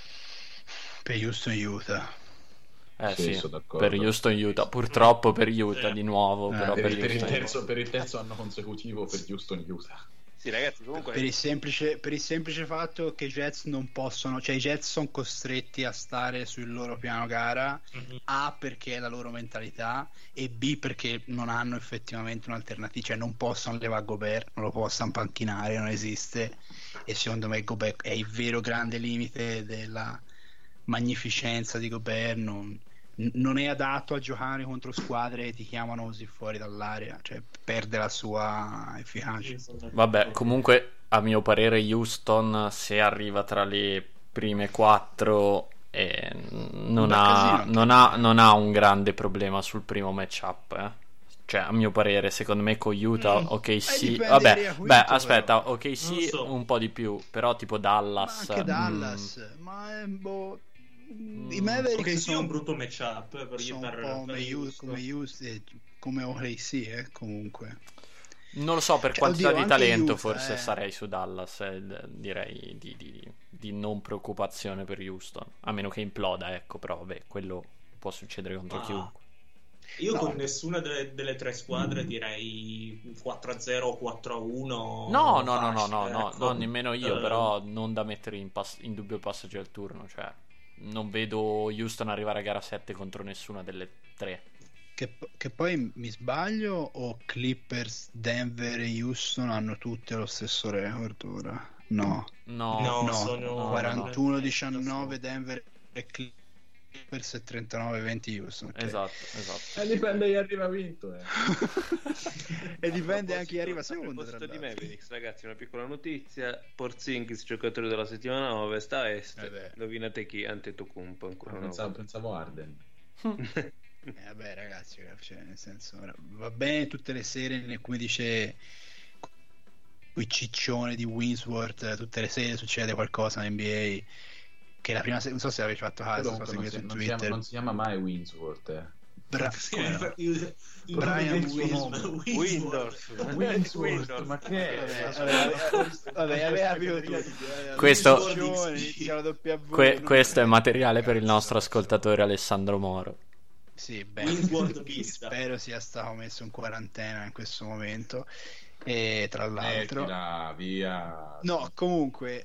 Per Houston Utah. Sì, per Houston Utah. Purtroppo per Utah di nuovo. Però per il terzo anno consecutivo per Houston Utah. Sì, ragazzi, comunque per il semplice fatto che i Jets non possono, cioè i Jets sono costretti a stare sul loro piano gara, A perché è la loro mentalità, e B perché non hanno effettivamente un'alternativa, cioè non possono levare Gobert, non lo possono panchinare, non esiste, e secondo me Gobert è il vero grande limite della magnificenza di Gobert. Non è adatto a giocare contro squadre che ti chiamano così fuori dall'area, cioè perde la sua efficacia. Vabbè, comunque a mio parere Houston, se arriva tra le prime 4, non ha un grande problema sul primo matchup, Cioè, a mio parere, secondo me con Utah, ok, sì. Vabbè, aspetta, ok, sì, un po' di più, però tipo Dallas. Ma anche Dallas, ma è i Mavericks sono un brutto matchup come OKC, comunque. Non lo so, per quantità di talento forse sarei su Dallas, direi di non preoccupazione per Houston, a meno che imploda, ecco, però vabbè, quello può succedere contro chiunque. Io con nessuna delle tre squadre direi 4-0 o 4-1. No, nemmeno io, però non da mettere in dubbio il passaggio al turno, cioè non vedo Houston arrivare a gara 7 contro nessuna delle tre. Che poi mi sbaglio, o Clippers, Denver e Houston hanno tutte lo stesso record ora? No, sono 41-19 Denver e Clippers e 39-20 Houston. Okay. Esatto. Dipende chi arriva vinto. E dipende anche chi arriva secondo. Posto di Mavericks, ragazzi, una piccola notizia: Porzingis, giocatore della settimana 9, sta a est. Indovinate chi? Antetokounmpo ancora. Pensavo Harden. Vabbè ragazzi, cioè, nel senso, va bene tutte le sere, come dice quel ciccione di Winsworth, tutte le sere succede qualcosa in NBA, che la prima non so se avete fatto caso, non si chiama mai Winsworth, Brian Winsworth, ma che è? Questo è materiale per il nostro ascoltatore Alessandro Moro. Sì, spero sia stato messo in quarantena in questo momento, e tra l'altro via. No, comunque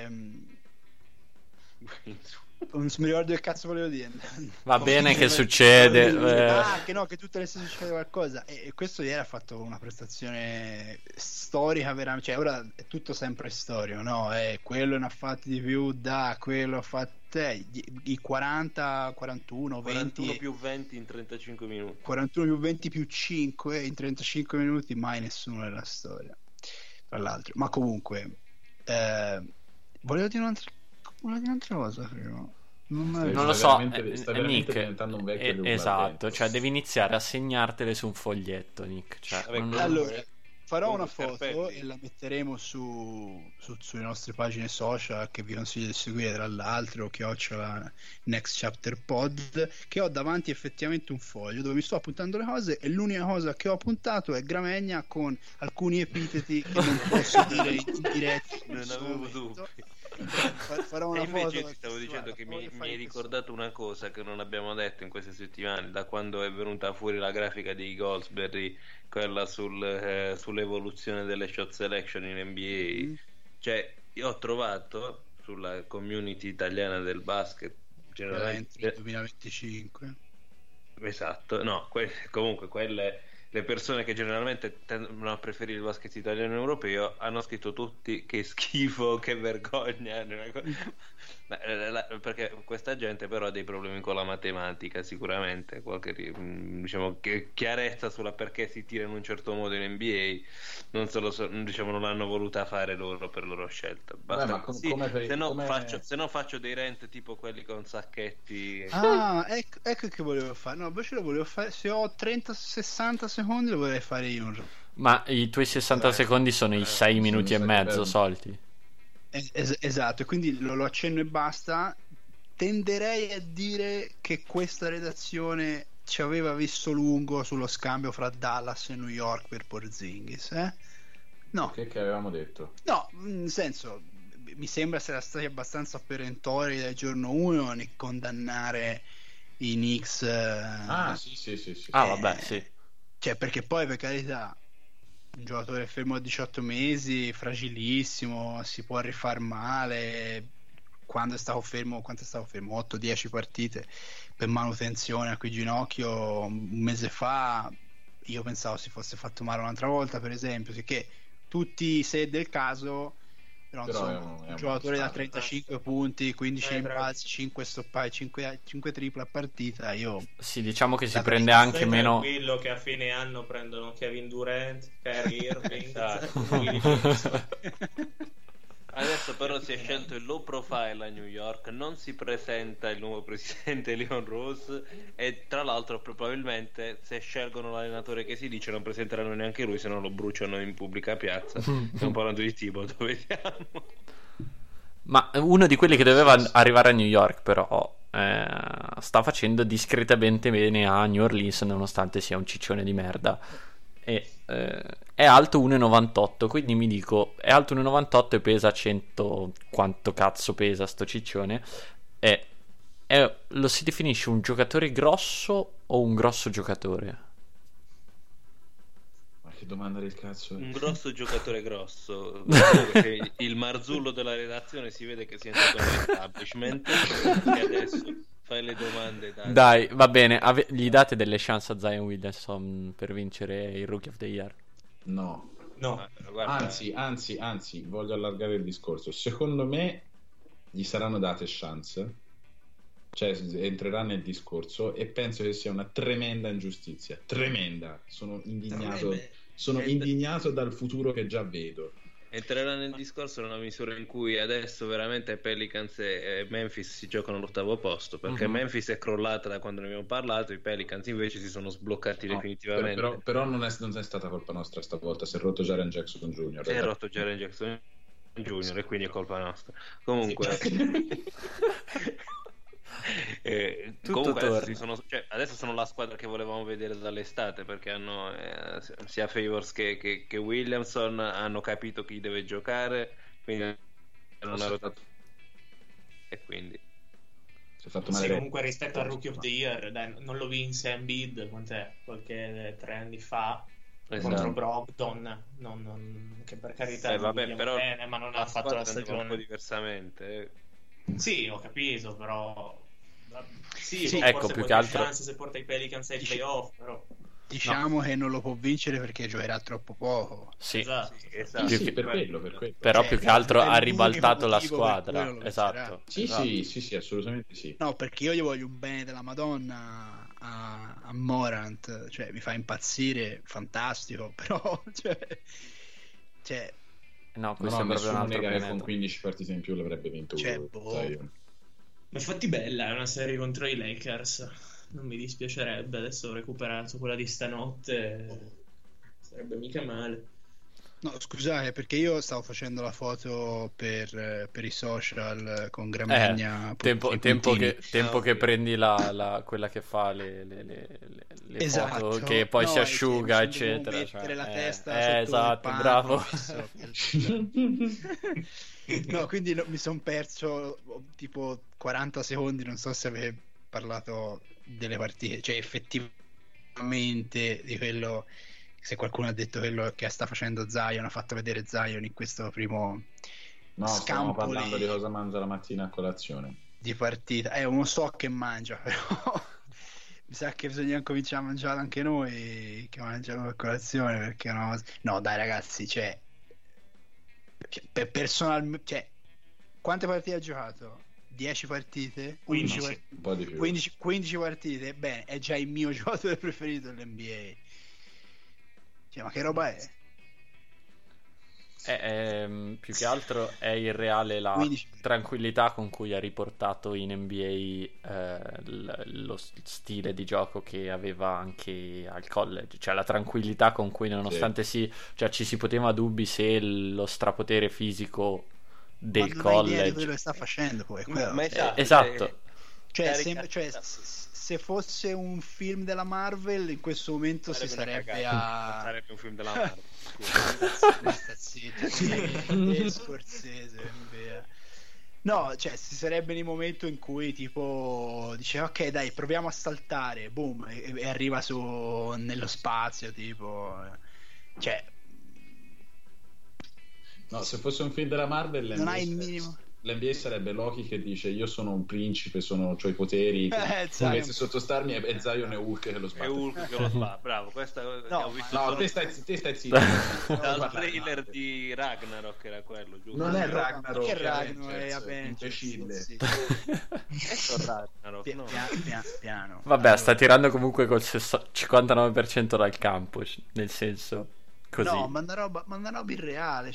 non mi ricordo che cazzo volevo dire. Va bene che succede. Che tutte le sere succede qualcosa, e questo ieri ha fatto una prestazione storica veramente, cioè ora è tutto sempre storico, no? Quello ne ha fatti di più, quello ha fatto i 40, 41, 20 41 più 20 in 35 minuti, 41 più 20 più 5 in 35 minuti, mai nessuno nella storia, tra l'altro. Ma comunque volevo dire un'altra cosa prima. Non lo so, sta veramente diventando un vecchio esatto, cioè devi iniziare a segnartele su un foglietto, Nick. Cioè, allora, farò una foto e la metteremo sulle nostre pagine social, che vi consiglio di seguire, tra l'altro, @ Next Chapter Pod, che ho davanti effettivamente un foglio dove mi sto appuntando le cose, e l'unica cosa che ho appuntato è Gramegna con alcuni epiteti che non posso dire in diretta. Non avevo dubbi. Farò una invece foto. ti stavo dicendo che mi hai ricordato una cosa che non abbiamo detto in queste settimane, da quando è venuta fuori la grafica di Goldsberry, quella sull'evoluzione delle shot selection in NBA. Cioè, io ho trovato sulla community italiana del basket generalmente 2025, esatto, no, comunque quelle, le persone che generalmente tendono a preferire il basket italiano e europeo, hanno scritto tutti che schifo, che vergogna. Perché questa gente però ha dei problemi con la matematica, sicuramente qualche diciamo che chiarezza sulla perché si tira in un certo modo in NBA diciamo non l'hanno voluta fare loro per loro scelta. Basta. Se no faccio dei rant tipo quelli con Sacchetti. Ecco che volevo fare. No, invece lo volevo fare. Se ho 30-60 secondi lo vorrei fare io. Ma i tuoi 60 secondi sono i 6 minuti e mezzo soliti. Esatto, quindi lo accenno e basta. Tenderei a dire che questa redazione ci aveva visto lungo sullo scambio fra Dallas e New York per Porzingis, No, che avevamo detto? No, nel senso, mi sembra essere stati abbastanza perentori dal giorno 1 nel condannare i Knicks. Sì. Vabbè, sì. Cioè, perché poi, per carità, un giocatore fermo a 18 mesi, fragilissimo, si può rifar male. Quando è stato fermo 8-10 partite per manutenzione a quel ginocchio un mese fa, io pensavo si fosse fatto male un'altra volta, per esempio, che tutti, se del caso, però insomma, un giocatore da 35 punti, 15 rimbalzi, 5 stoppai, 5 triple a partita, sì, diciamo che si prende anche meno. Quello che a fine anno prendono Kevin Durant, Kyrie Irving. Adesso però si è scelto il low profile a New York, non si presenta il nuovo presidente Leon Rose, e tra l'altro probabilmente se scelgono l'allenatore che si dice non presenteranno neanche lui, se no lo bruciano in pubblica piazza. Stiamo parlando di Thibodeau, vediamo. Ma uno di quelli che doveva arrivare a New York però sta facendo discretamente bene a New Orleans, nonostante sia un ciccione di merda. È alto 1,98, quindi mi dico, è alto 1,98 e pesa 100, quanto cazzo pesa sto ciccione, lo si definisce un giocatore grosso o un grosso giocatore? Ma che domanda del cazzo è? Un grosso giocatore grosso. Il Marzullo della redazione si vede che si è entrato nell'establishment e adesso fai le domande. Dai, va bene, gli date delle chance a Zion Williamson per vincere il Rookie of the Year? No. Guarda. Anzi, voglio allargare il discorso. Secondo me gli saranno date chance, cioè entrerà nel discorso, e penso che sia una tremenda ingiustizia. Tremenda. Sono indignato dal futuro che già vedo. Entrerà nel discorso nella misura in cui adesso veramente Pelicans e Memphis si giocano all'ottavo posto, perché Memphis è crollata da quando ne abbiamo parlato, i Pelicans invece si sono sbloccati definitivamente. Però non è stata colpa nostra stavolta, si è rotto Jaren Jackson Jr. Si è rotto Jaren Jackson Jr. e quindi è colpa nostra. Comunque comunque adesso sono la squadra che volevamo vedere dall'estate, perché hanno sia Favors che Williamson hanno capito chi deve giocare, quindi non ha rotato, e quindi si è fatto male. Comunque rispetto al Rookie of the Year, dai, non lo vinse Embiid qualche 3 anni fa, contro Brogdon, che per carità vabbè, però bene, ma non ha fatto la stagione un po' diversamente. Sì, ho capito, però sì, ecco, più che altro chance se porta i Pelicans ai playoff, però diciamo che non lo può vincere perché giocherà troppo poco. Sì, esatto. Per quello. Però più che altro ha ribaltato la squadra. Esatto. Sì, assolutamente sì. No, perché io gli voglio un bene della Madonna a Morant, cioè mi fa impazzire, fantastico, però no, questo è proprio un altro con 15 partite in più l'avrebbe vinto. infatti bella, è una serie contro i Lakers, non mi dispiacerebbe. Adesso ho recuperato quella di stanotte, sarebbe mica male. No, scusate, perché io stavo facendo la foto per i social con Gramegna. Tempo che prendi quella che fa le esatto, foto, che poi si asciuga, che eccetera. Mettere la testa sotto esatto, il panno, bravo. No, quindi mi sono perso tipo 40 secondi, non so se avete parlato delle partite, cioè effettivamente di quello, se qualcuno ha detto quello che sta facendo Zion, ha fatto vedere Zion in questo primo stiamo parlando di cosa mangia la mattina a colazione di partita. Non so che mangia, però mi sa che bisogna cominciare a mangiare anche noi che mangiamo a colazione, perché no dai ragazzi, personalmente, quante partite ha giocato? 10 partite? 15 un po' di più. 15 partite? Bene, è già il mio giocatore preferito dell'NBA. Ma che roba è? Più che altro è irreale la 15. tranquillità con cui ha riportato in NBA lo stile di gioco che aveva anche al college, cioè la tranquillità con cui, nonostante ci si poteva dubbi se lo strapotere fisico del college, non hai idea di quello che sta facendo poi, esatto. Se fosse un film della Marvel in questo momento sarebbe un film della Marvel. Scorsese. No, si sarebbe nel momento in cui tipo dice ok dai proviamo a saltare, boom, e arriva nello spazio, tipo no, se fosse un film della Marvel non hai il minimo. L'NBA sarebbe Loki che dice io sono un principe, ho i poteri, dovessi sottostarmi, e Zion è Hulk che lo sbatte. Bravo, questa te stai zitto. Dal trailer di Ragnarok era quello, giusto? Non è Ragnarok, che Ragnarok è imbecille. Piano. Vabbè, sta tirando comunque col 59% dal campo, nel senso così. No, ma una roba irreale,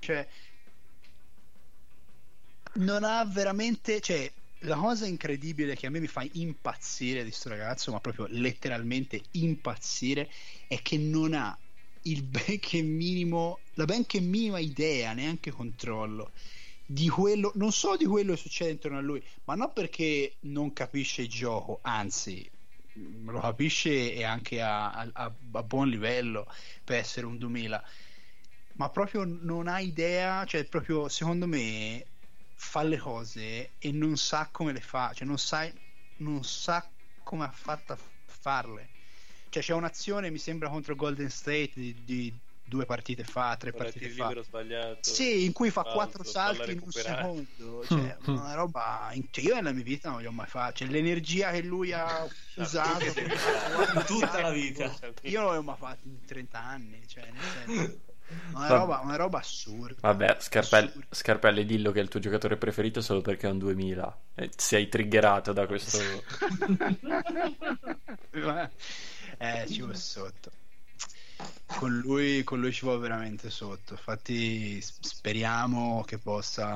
non ha veramente, la cosa incredibile che a me mi fa impazzire di sto ragazzo, ma proprio letteralmente impazzire, è che non ha la benché minima idea, neanche controllo di quello, non solo di quello che succede intorno a lui, ma non perché non capisce il gioco, anzi lo capisce e anche a buon livello per essere un 2000, ma proprio non ha idea, proprio secondo me fa le cose e non sa come le fa, non sa come ha fatto a farle. C'è un'azione, mi sembra contro Golden State di 2 partite fa, 3 partite fa, in cui fa 4 salti in un secondo, una roba, io nella mia vita non li ho mai fatto, l'energia che lui ha usato in tutta la vita io non l'ho mai fatto in 30 anni, nel senso una roba assurda. Vabbè, Scarpelli, dillo che è il tuo giocatore preferito solo perché è un 2000 e sei triggerato da questo. Ci vuole sotto. Con lui ci vuole veramente sotto. Infatti speriamo che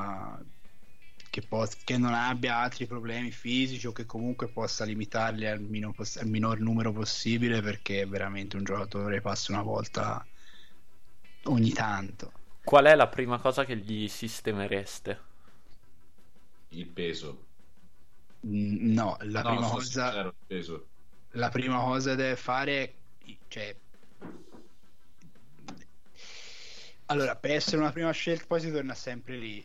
non abbia altri problemi fisici o che comunque possa limitarli al minor numero possibile, perché è veramente un giocatore che passa una volta ogni tanto. Qual è la prima cosa che gli sistemereste? Il peso. No, la prima cosa il peso. La prima cosa deve fare, allora, per essere una prima scelta poi si torna sempre lì.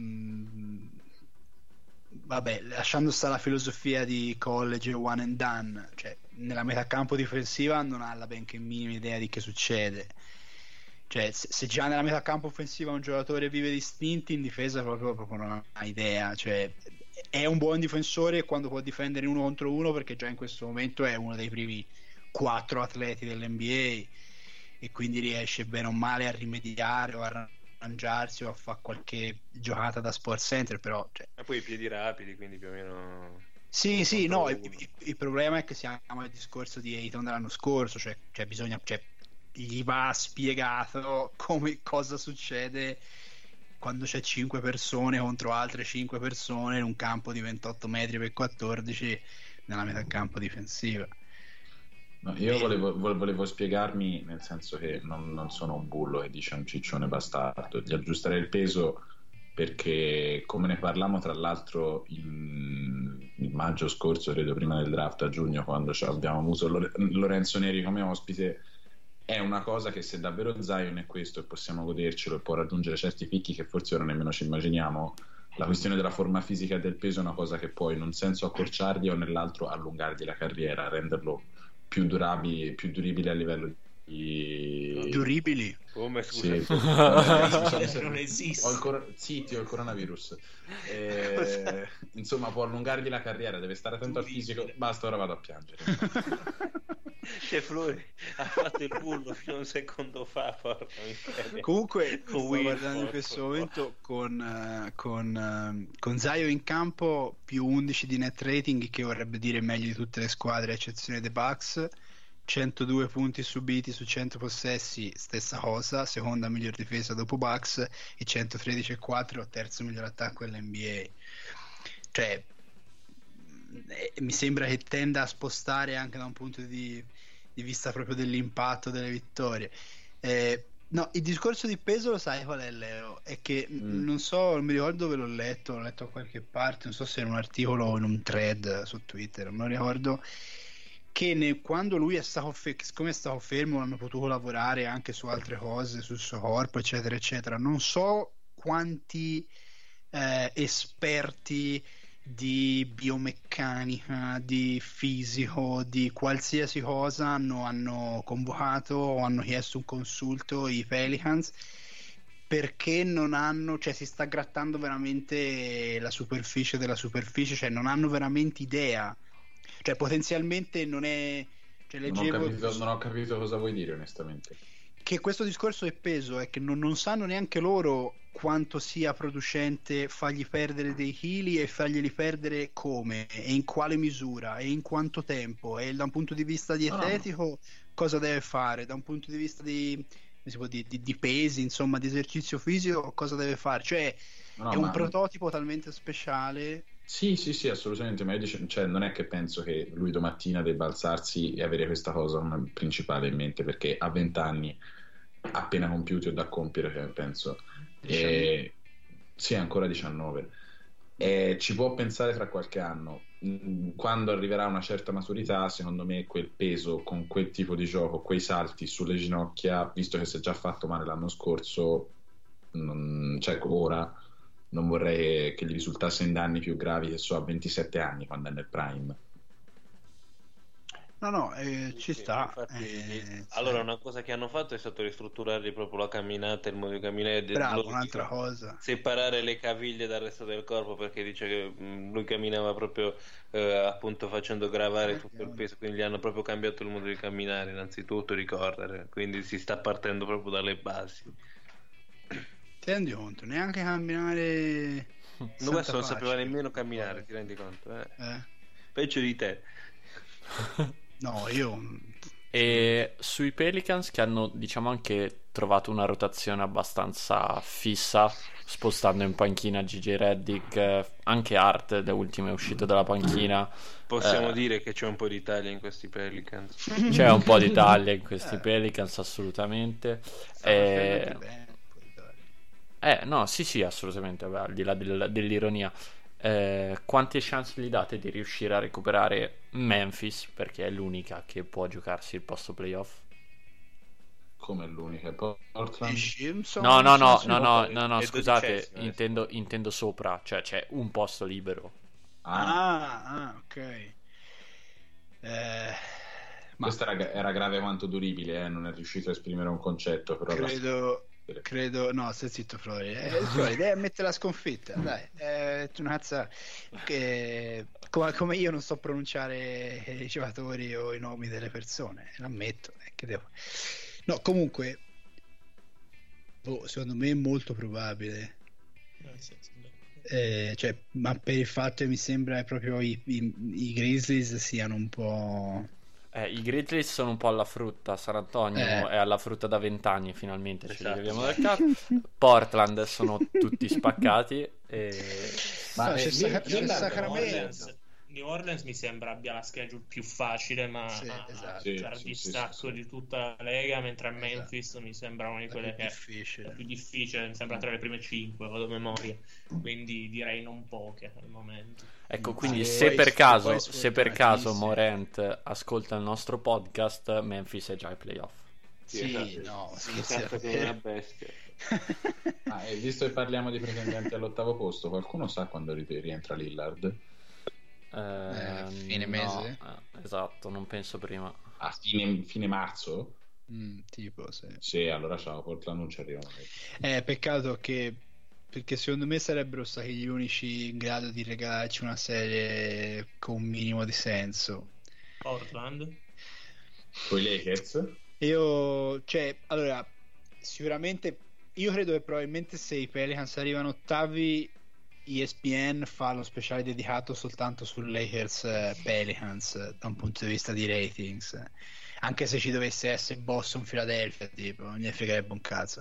Vabbè, lasciando stare la filosofia di college one and done, nella metacampo difensiva non ha la benché minima idea di che succede. Se già nella metacampo offensiva un giocatore vive di istinti, in difesa proprio non ha idea. È un buon difensore quando può difendere 1 contro 1, perché già in questo momento è uno dei primi 4 atleti dell'NBA e quindi riesce bene o male a rimediare o a arrangiarsi o a fare qualche giocata da Sport Center, però e poi i piedi rapidi, quindi più o meno sì, no, il problema è che siamo al discorso di Ayton dell'anno scorso, bisogna gli va spiegato cosa succede quando c'è 5 persone contro altre 5 persone in un campo di 28 metri per 14 nella metà campo difensiva. No, io volevo spiegarmi, nel senso che non sono un bullo che dice un ciccione bastardo, di aggiustare il peso, perché come ne parlammo tra l'altro il maggio scorso, credo prima del draft a giugno, quando abbiamo avuto Lorenzo Neri come ospite, è una cosa che se davvero Zion è questo e possiamo godercelo e può raggiungere certi picchi che forse ora nemmeno ci immaginiamo, la questione della forma fisica e del peso è una cosa che può in un senso accorciargli o nell'altro allungargli la carriera, renderlo più duribile a livello di... Duribili? Come, scusa? Sì. Non esiste. Ho il coronavirus. Insomma, può allungargli la carriera, deve stare attento al fisico. Basta, ora vado a piangere. Cioè, Flori ha fatto il bullo fino a un secondo fa. Comunque, sto guardando in questo momento con Zion in campo più 11 di net rating, che vorrebbe dire meglio di tutte le squadre, a eccezione dei Bucks. 102 punti subiti su 100 possessi, stessa cosa, seconda miglior difesa dopo Bucks, e 113,4, terzo miglior attacco dell'NBA. Cioè, mi sembra che tenda a spostare anche da un punto di vista proprio dell'impatto delle vittorie. No, il discorso di peso lo sai qual è, Leo? È che non so, non mi ricordo dove l'ho letto da qualche parte, non so se in un articolo o in un thread su Twitter, non ricordo, che quando lui è stato siccome è stato fermo hanno potuto lavorare anche su altre cose, sul suo corpo eccetera eccetera. Non so quanti esperti di biomeccanica, di fisico, di qualsiasi cosa hanno convocato o hanno chiesto un consulto i Pelicans, perché non hanno, cioè si sta grattando veramente la superficie della superficie, cioè non hanno veramente idea. Cioè potenzialmente non è, cioè, leggevo, non ho capito cosa vuoi dire onestamente. Che questo discorso del peso è che non sanno neanche loro quanto sia producente fargli perdere dei chili e farglieli perdere come e in quale misura e in quanto tempo, e da un punto di vista dietetico cosa deve fare, da un punto di vista di pesi, insomma di esercizio fisico cosa deve fare, cioè è un prototipo talmente speciale. Sì, assolutamente, ma io cioè, non è che penso che lui domattina debba alzarsi e avere questa cosa principale in mente, perché a 20 anni appena compiuti o da compiere, penso, sì, ancora 19, ci può pensare tra qualche anno, quando arriverà a una certa maturità. Secondo me quel peso con quel tipo di gioco, quei salti sulle ginocchia, visto che si è già fatto male l'anno scorso, cioè ora non vorrei che gli risultasse in danni più gravi che so a 27 anni quando è nel prime. Ci sta. Allora una cosa che hanno fatto è stato ristrutturare proprio la camminata, il modo di camminare. Bravo, un'altra cosa, separare le caviglie dal resto del corpo, perché dice che lui camminava proprio appunto facendo gravare tutto il peso, quindi gli hanno proprio cambiato il modo di camminare, innanzitutto di correre, quindi si sta partendo proprio dalle basi. Ti rendi conto? Neanche camminare. Questo non sapeva nemmeno camminare, ti rendi conto? Peggio di te. No, io. E sui Pelicans, che hanno diciamo anche trovato una rotazione abbastanza fissa, spostando in panchina Gigi Redick, anche Hart da ultimo è uscito dalla panchina. Possiamo dire che c'è un po' d'Italia in questi Pelicans. C'è un po' d'Italia in questi Pelicans, assolutamente. No, sì, assolutamente, vabbè, al di là dell'ironia. Quante chance gli date di riuscire a recuperare Memphis, perché è l'unica che può giocarsi il posto playoff? Come l'unica? Portland? No, scusate, intendo sopra, cioè c'è un posto libero. Ok. Questa era grave quanto duribile, non è riuscito a esprimere un concetto, però credo, no, stai zitto Flori, devi ammettere la sconfitta, dai, tu nazza, che come io non so pronunciare i ricevatori o i nomi delle persone, l'ammetto, che devo. No, comunque secondo me è molto probabile, cioè, ma per il fatto che mi sembra proprio i Grizzlies siano un po'... I Grizzlies sono un po' alla frutta, San Antonio è alla frutta da 20 anni, finalmente ce li leviamo dal capo. Portland sono tutti spaccati ma c'è Sacramento. New Orleans mi sembra abbia la schedule più facile, ma per distacco di tutta la Lega, mentre Memphis mi sembra una di quelle che è più difficile, mi sembra tra le prime 5, vado a memoria, quindi direi non poche al momento. Ecco, quindi se per caso Morant ascolta il nostro podcast, Memphis è già ai playoff. Sì, no, si sente come una bestia. Visto che parliamo di pretendenti all'8° posto, qualcuno sa quando rientra Lillard? Fine mese? Esatto, non penso prima. A fine marzo? Tipo, sì. Sì, allora ciao, Portland non ci arrivano. Peccato perché secondo me sarebbero stati gli unici in grado di regalarci una serie con un minimo di senso. Portland? Con i Lakers? Allora, sicuramente io credo che probabilmente se i Pelicans arrivano ottavi, ESPN fa lo speciale dedicato soltanto sul Lakers Pelicans da un punto di vista di ratings, anche se ci dovesse essere Boston Philadelphia, tipo, non gli fregherebbe un cazzo,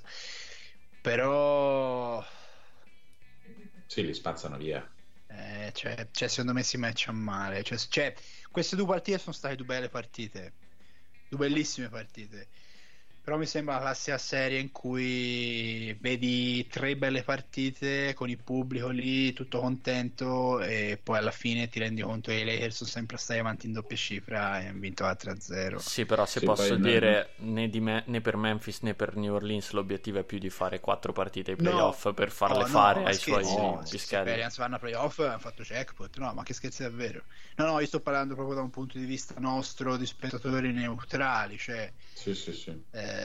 però sì, li spazzano via. Secondo me si matcha male, queste due partite sono state due belle partite, due bellissime partite, però mi sembra la classica serie in cui vedi 3 belle partite con il pubblico lì tutto contento e poi alla fine ti rendi conto che i Lakers sono sempre stati avanti in doppia cifra e hanno vinto 4-0. Sì, però se posso dire né per Memphis né per New Orleans l'obiettivo è più di fare 4 partite ai playoff per farle fare ai suoi pischelli. Se Pelicans vanno a playoff hanno fatto jackpot, no, ma che scherzi davvero. No, io sto parlando proprio da un punto di vista nostro di spettatori neutrali, cioè sì.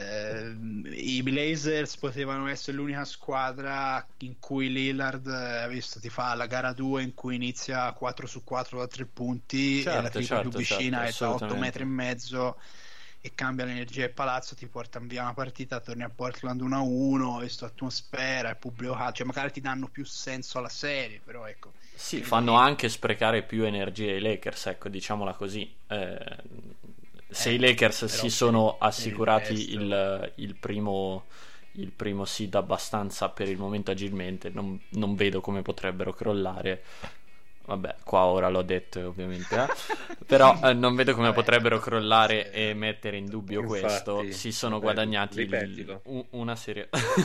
I Blazers potevano essere l'unica squadra in cui Lillard ti fa la gara 2 in cui inizia 4 su 4 da 3 punti e la tripla più vicina è da 8 metri e mezzo e cambia l'energia del palazzo, ti portano via una partita, torni a Portland 1-1, questa atmosfera, il pubblico, cioè magari ti danno più senso alla serie, però ecco. Sì, fanno anche sprecare più energia ai Lakers, ecco, diciamola così. Se i Lakers si sono assicurati il primo seed abbastanza per il momento agilmente, non vedo come potrebbero crollare. Vabbè, qua ora l'ho detto ovviamente, però non vedo come potrebbero crollare e mettere in dubbio questo. Si sono guadagnati una serie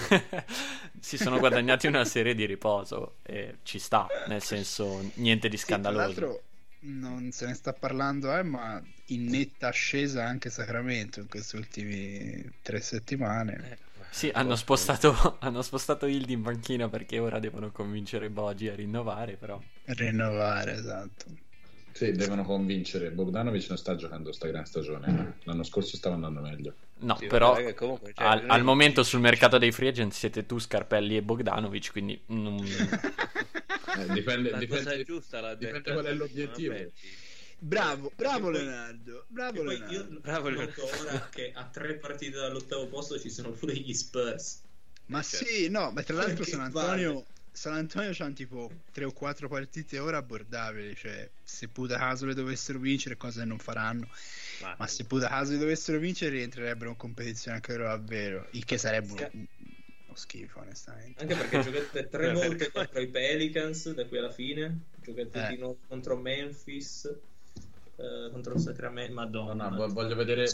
si sono guadagnati una serie di riposo e ci sta, nel senso, niente di scandaloso. Tra l'altro non se ne sta parlando, ma in netta ascesa anche Sacramento in queste ultime 3 settimane. Sì, hanno spostato Hildy in panchina perché ora devono convincere Bogi a rinnovare, esatto. Sì, devono convincere. Bogdanovic non sta giocando sta gran stagione, l'anno scorso stava andando meglio. No, sì, però comunque, al momento sul mercato dei free agent siete tu, Scarpelli e Bogdanovic, quindi dipende qual è l'obiettivo. Bravo Leonardo. Io noto ora che a 3 partite dall'8° posto ci sono pure gli Spurs. Ma sì, no, ma tra l'altro San Antonio c'hanno tipo 3 o 4 partite ora abbordabili, cioè se puta caso le dovessero vincere, cosa che non faranno, ma se puta caso le dovessero vincere rientrerebbero in competizione anche loro davvero, il che sarebbe uno schifo onestamente, anche perché giocate 3 volte contro i Pelicans da qui alla fine, giocate di nuovo contro Memphis, contro il Sacramento. Madonna, no, voglio vedere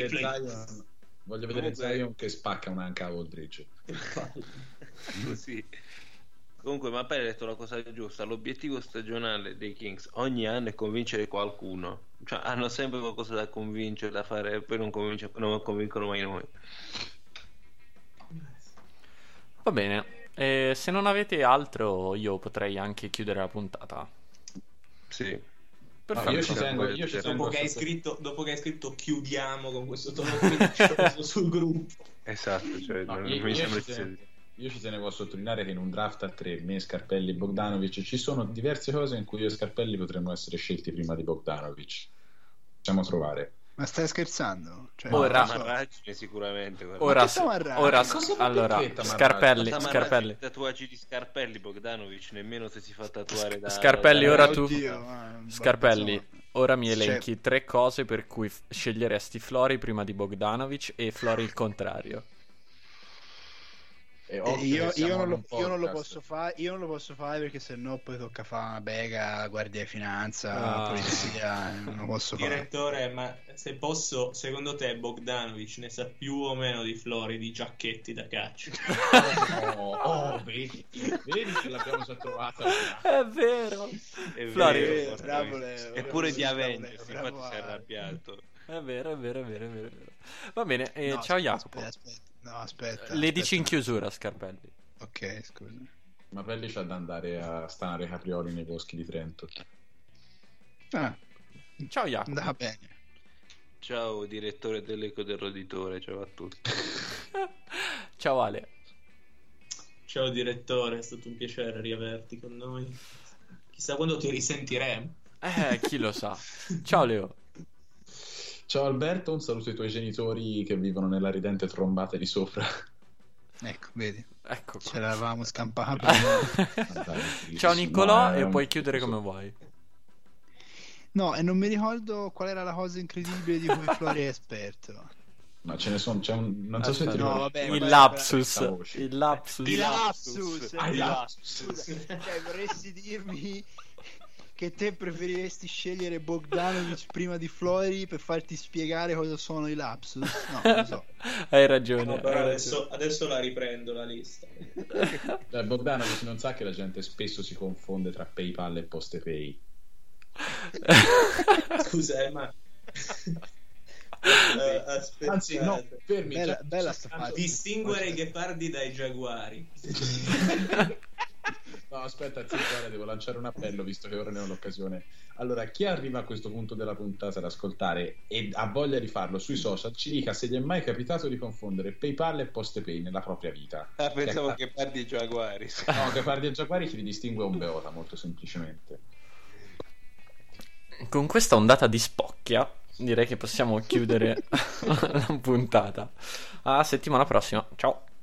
Zion che spacca un'anca a Aldridge. Sì. Comunque, ma poi hai detto la cosa giusta. L'obiettivo stagionale dei Kings ogni anno è convincere qualcuno, cioè hanno sempre qualcosa da convincere, da fare, poi non convincono mai noi. Va bene, se non avete altro io potrei anche chiudere la puntata. Sì. Perfetto. Io ci tengo dopo che hai scritto chiudiamo con questo tono sul gruppo. Esatto, cioè io ci tenevo a sottolineare che in un draft a 3, me, Scarpelli e Bogdanovic, ci sono diverse cose in cui io e Scarpelli potremmo essere scelti prima di Bogdanovic. Possiamo trovare Ma stai scherzando? Cioè, Ora- Tamarragine sicuramente. guarda. Ora, Ma che Tamarragine? ora Cosa vuol allora, dire Tamarragine? Scarpelli, Tamarragine, Scarpelli, tatuaggi di Scarpelli Bogdanovic, nemmeno se si fa tatuare da Scarpelli, da- ora tu- Oddio, Scarpelli, insomma. ora mi Cioè- elenchi 3 cose per cui sceglieresti Flori prima di Bogdanovic e Flori il contrario. E occhio che Io siamo non in un lo podcast. posso fare perché sennò poi tocca fare una bega, guardia di finanza, Ah. polizia, non lo posso fare. Direttore, ma se posso, secondo te Bogdanovic ne sa più o meno di Flori di giacchetti da calcio? Vedi che l'abbiamo già trovata. È vero. È Flori, vero, bravo, porca Leo, eppure di bravo, Avengers, bravo, infatti si è arrabbiato. È vero, è vero, è vero, è vero, è vero. Va bene, No, ciao aspetta, Jacopo. aspetta. Le dici in chiusura, Scarpelli. Ok, scusa. Ma Pelli c'ha da andare a stanare caprioli nei boschi di Trento. Ah, Ciao Jacopo. andava bene. Ciao direttore dell'Eco del Roditore, ciao a tutti. Ciao Ale. Ciao direttore, è stato un piacere riaverti con noi. Chissà quando ti risentiremo. Chi lo sa. Ciao Leo. Ciao Alberto, un saluto ai tuoi genitori che vivono nella ridente trombata di sopra. Ecco, vedi, Ecco ce qua. l'avevamo scampata. Ciao Nicolò Ma è e un- puoi chiudere come vuoi. No, e non mi ricordo qual era la cosa incredibile di cui Flori è esperto. Ma ce ne sono, non so se Aspetta. ti No, ricordi. vabbè, Il vabbè, lapsus. vabbè, voce. Il lapsus. I lapsus, Ah, i i lapsus. lapsus. Cioè, vorresti dirmi che te preferiresti scegliere Bogdanovic prima di Flori per farti spiegare cosa sono i lapsus? No, non lo so. Hai ragione. No, però hai ragione. adesso la riprendo la lista. Bogdanovic non sa che la gente spesso si confonde tra PayPal e PostePay. Scusa, ma aspetta. Anzi, no, fermi. Bella sta fase. Distinguere i ghepardi dai giaguari. No, aspetta, zitto, guarda, devo lanciare un appello visto che ora ne ho l'occasione. Allora, chi arriva a questo punto della puntata ad ascoltare e ha voglia di farlo sui social, ci dica se gli è mai capitato di confondere PayPal e PostePay nella propria vita. Pensavo che parli Jaguari. No, che parli di Giaguari chi li distingue un beota, molto semplicemente. Con questa ondata di spocchia direi che possiamo chiudere la puntata. A settimana prossima. Ciao.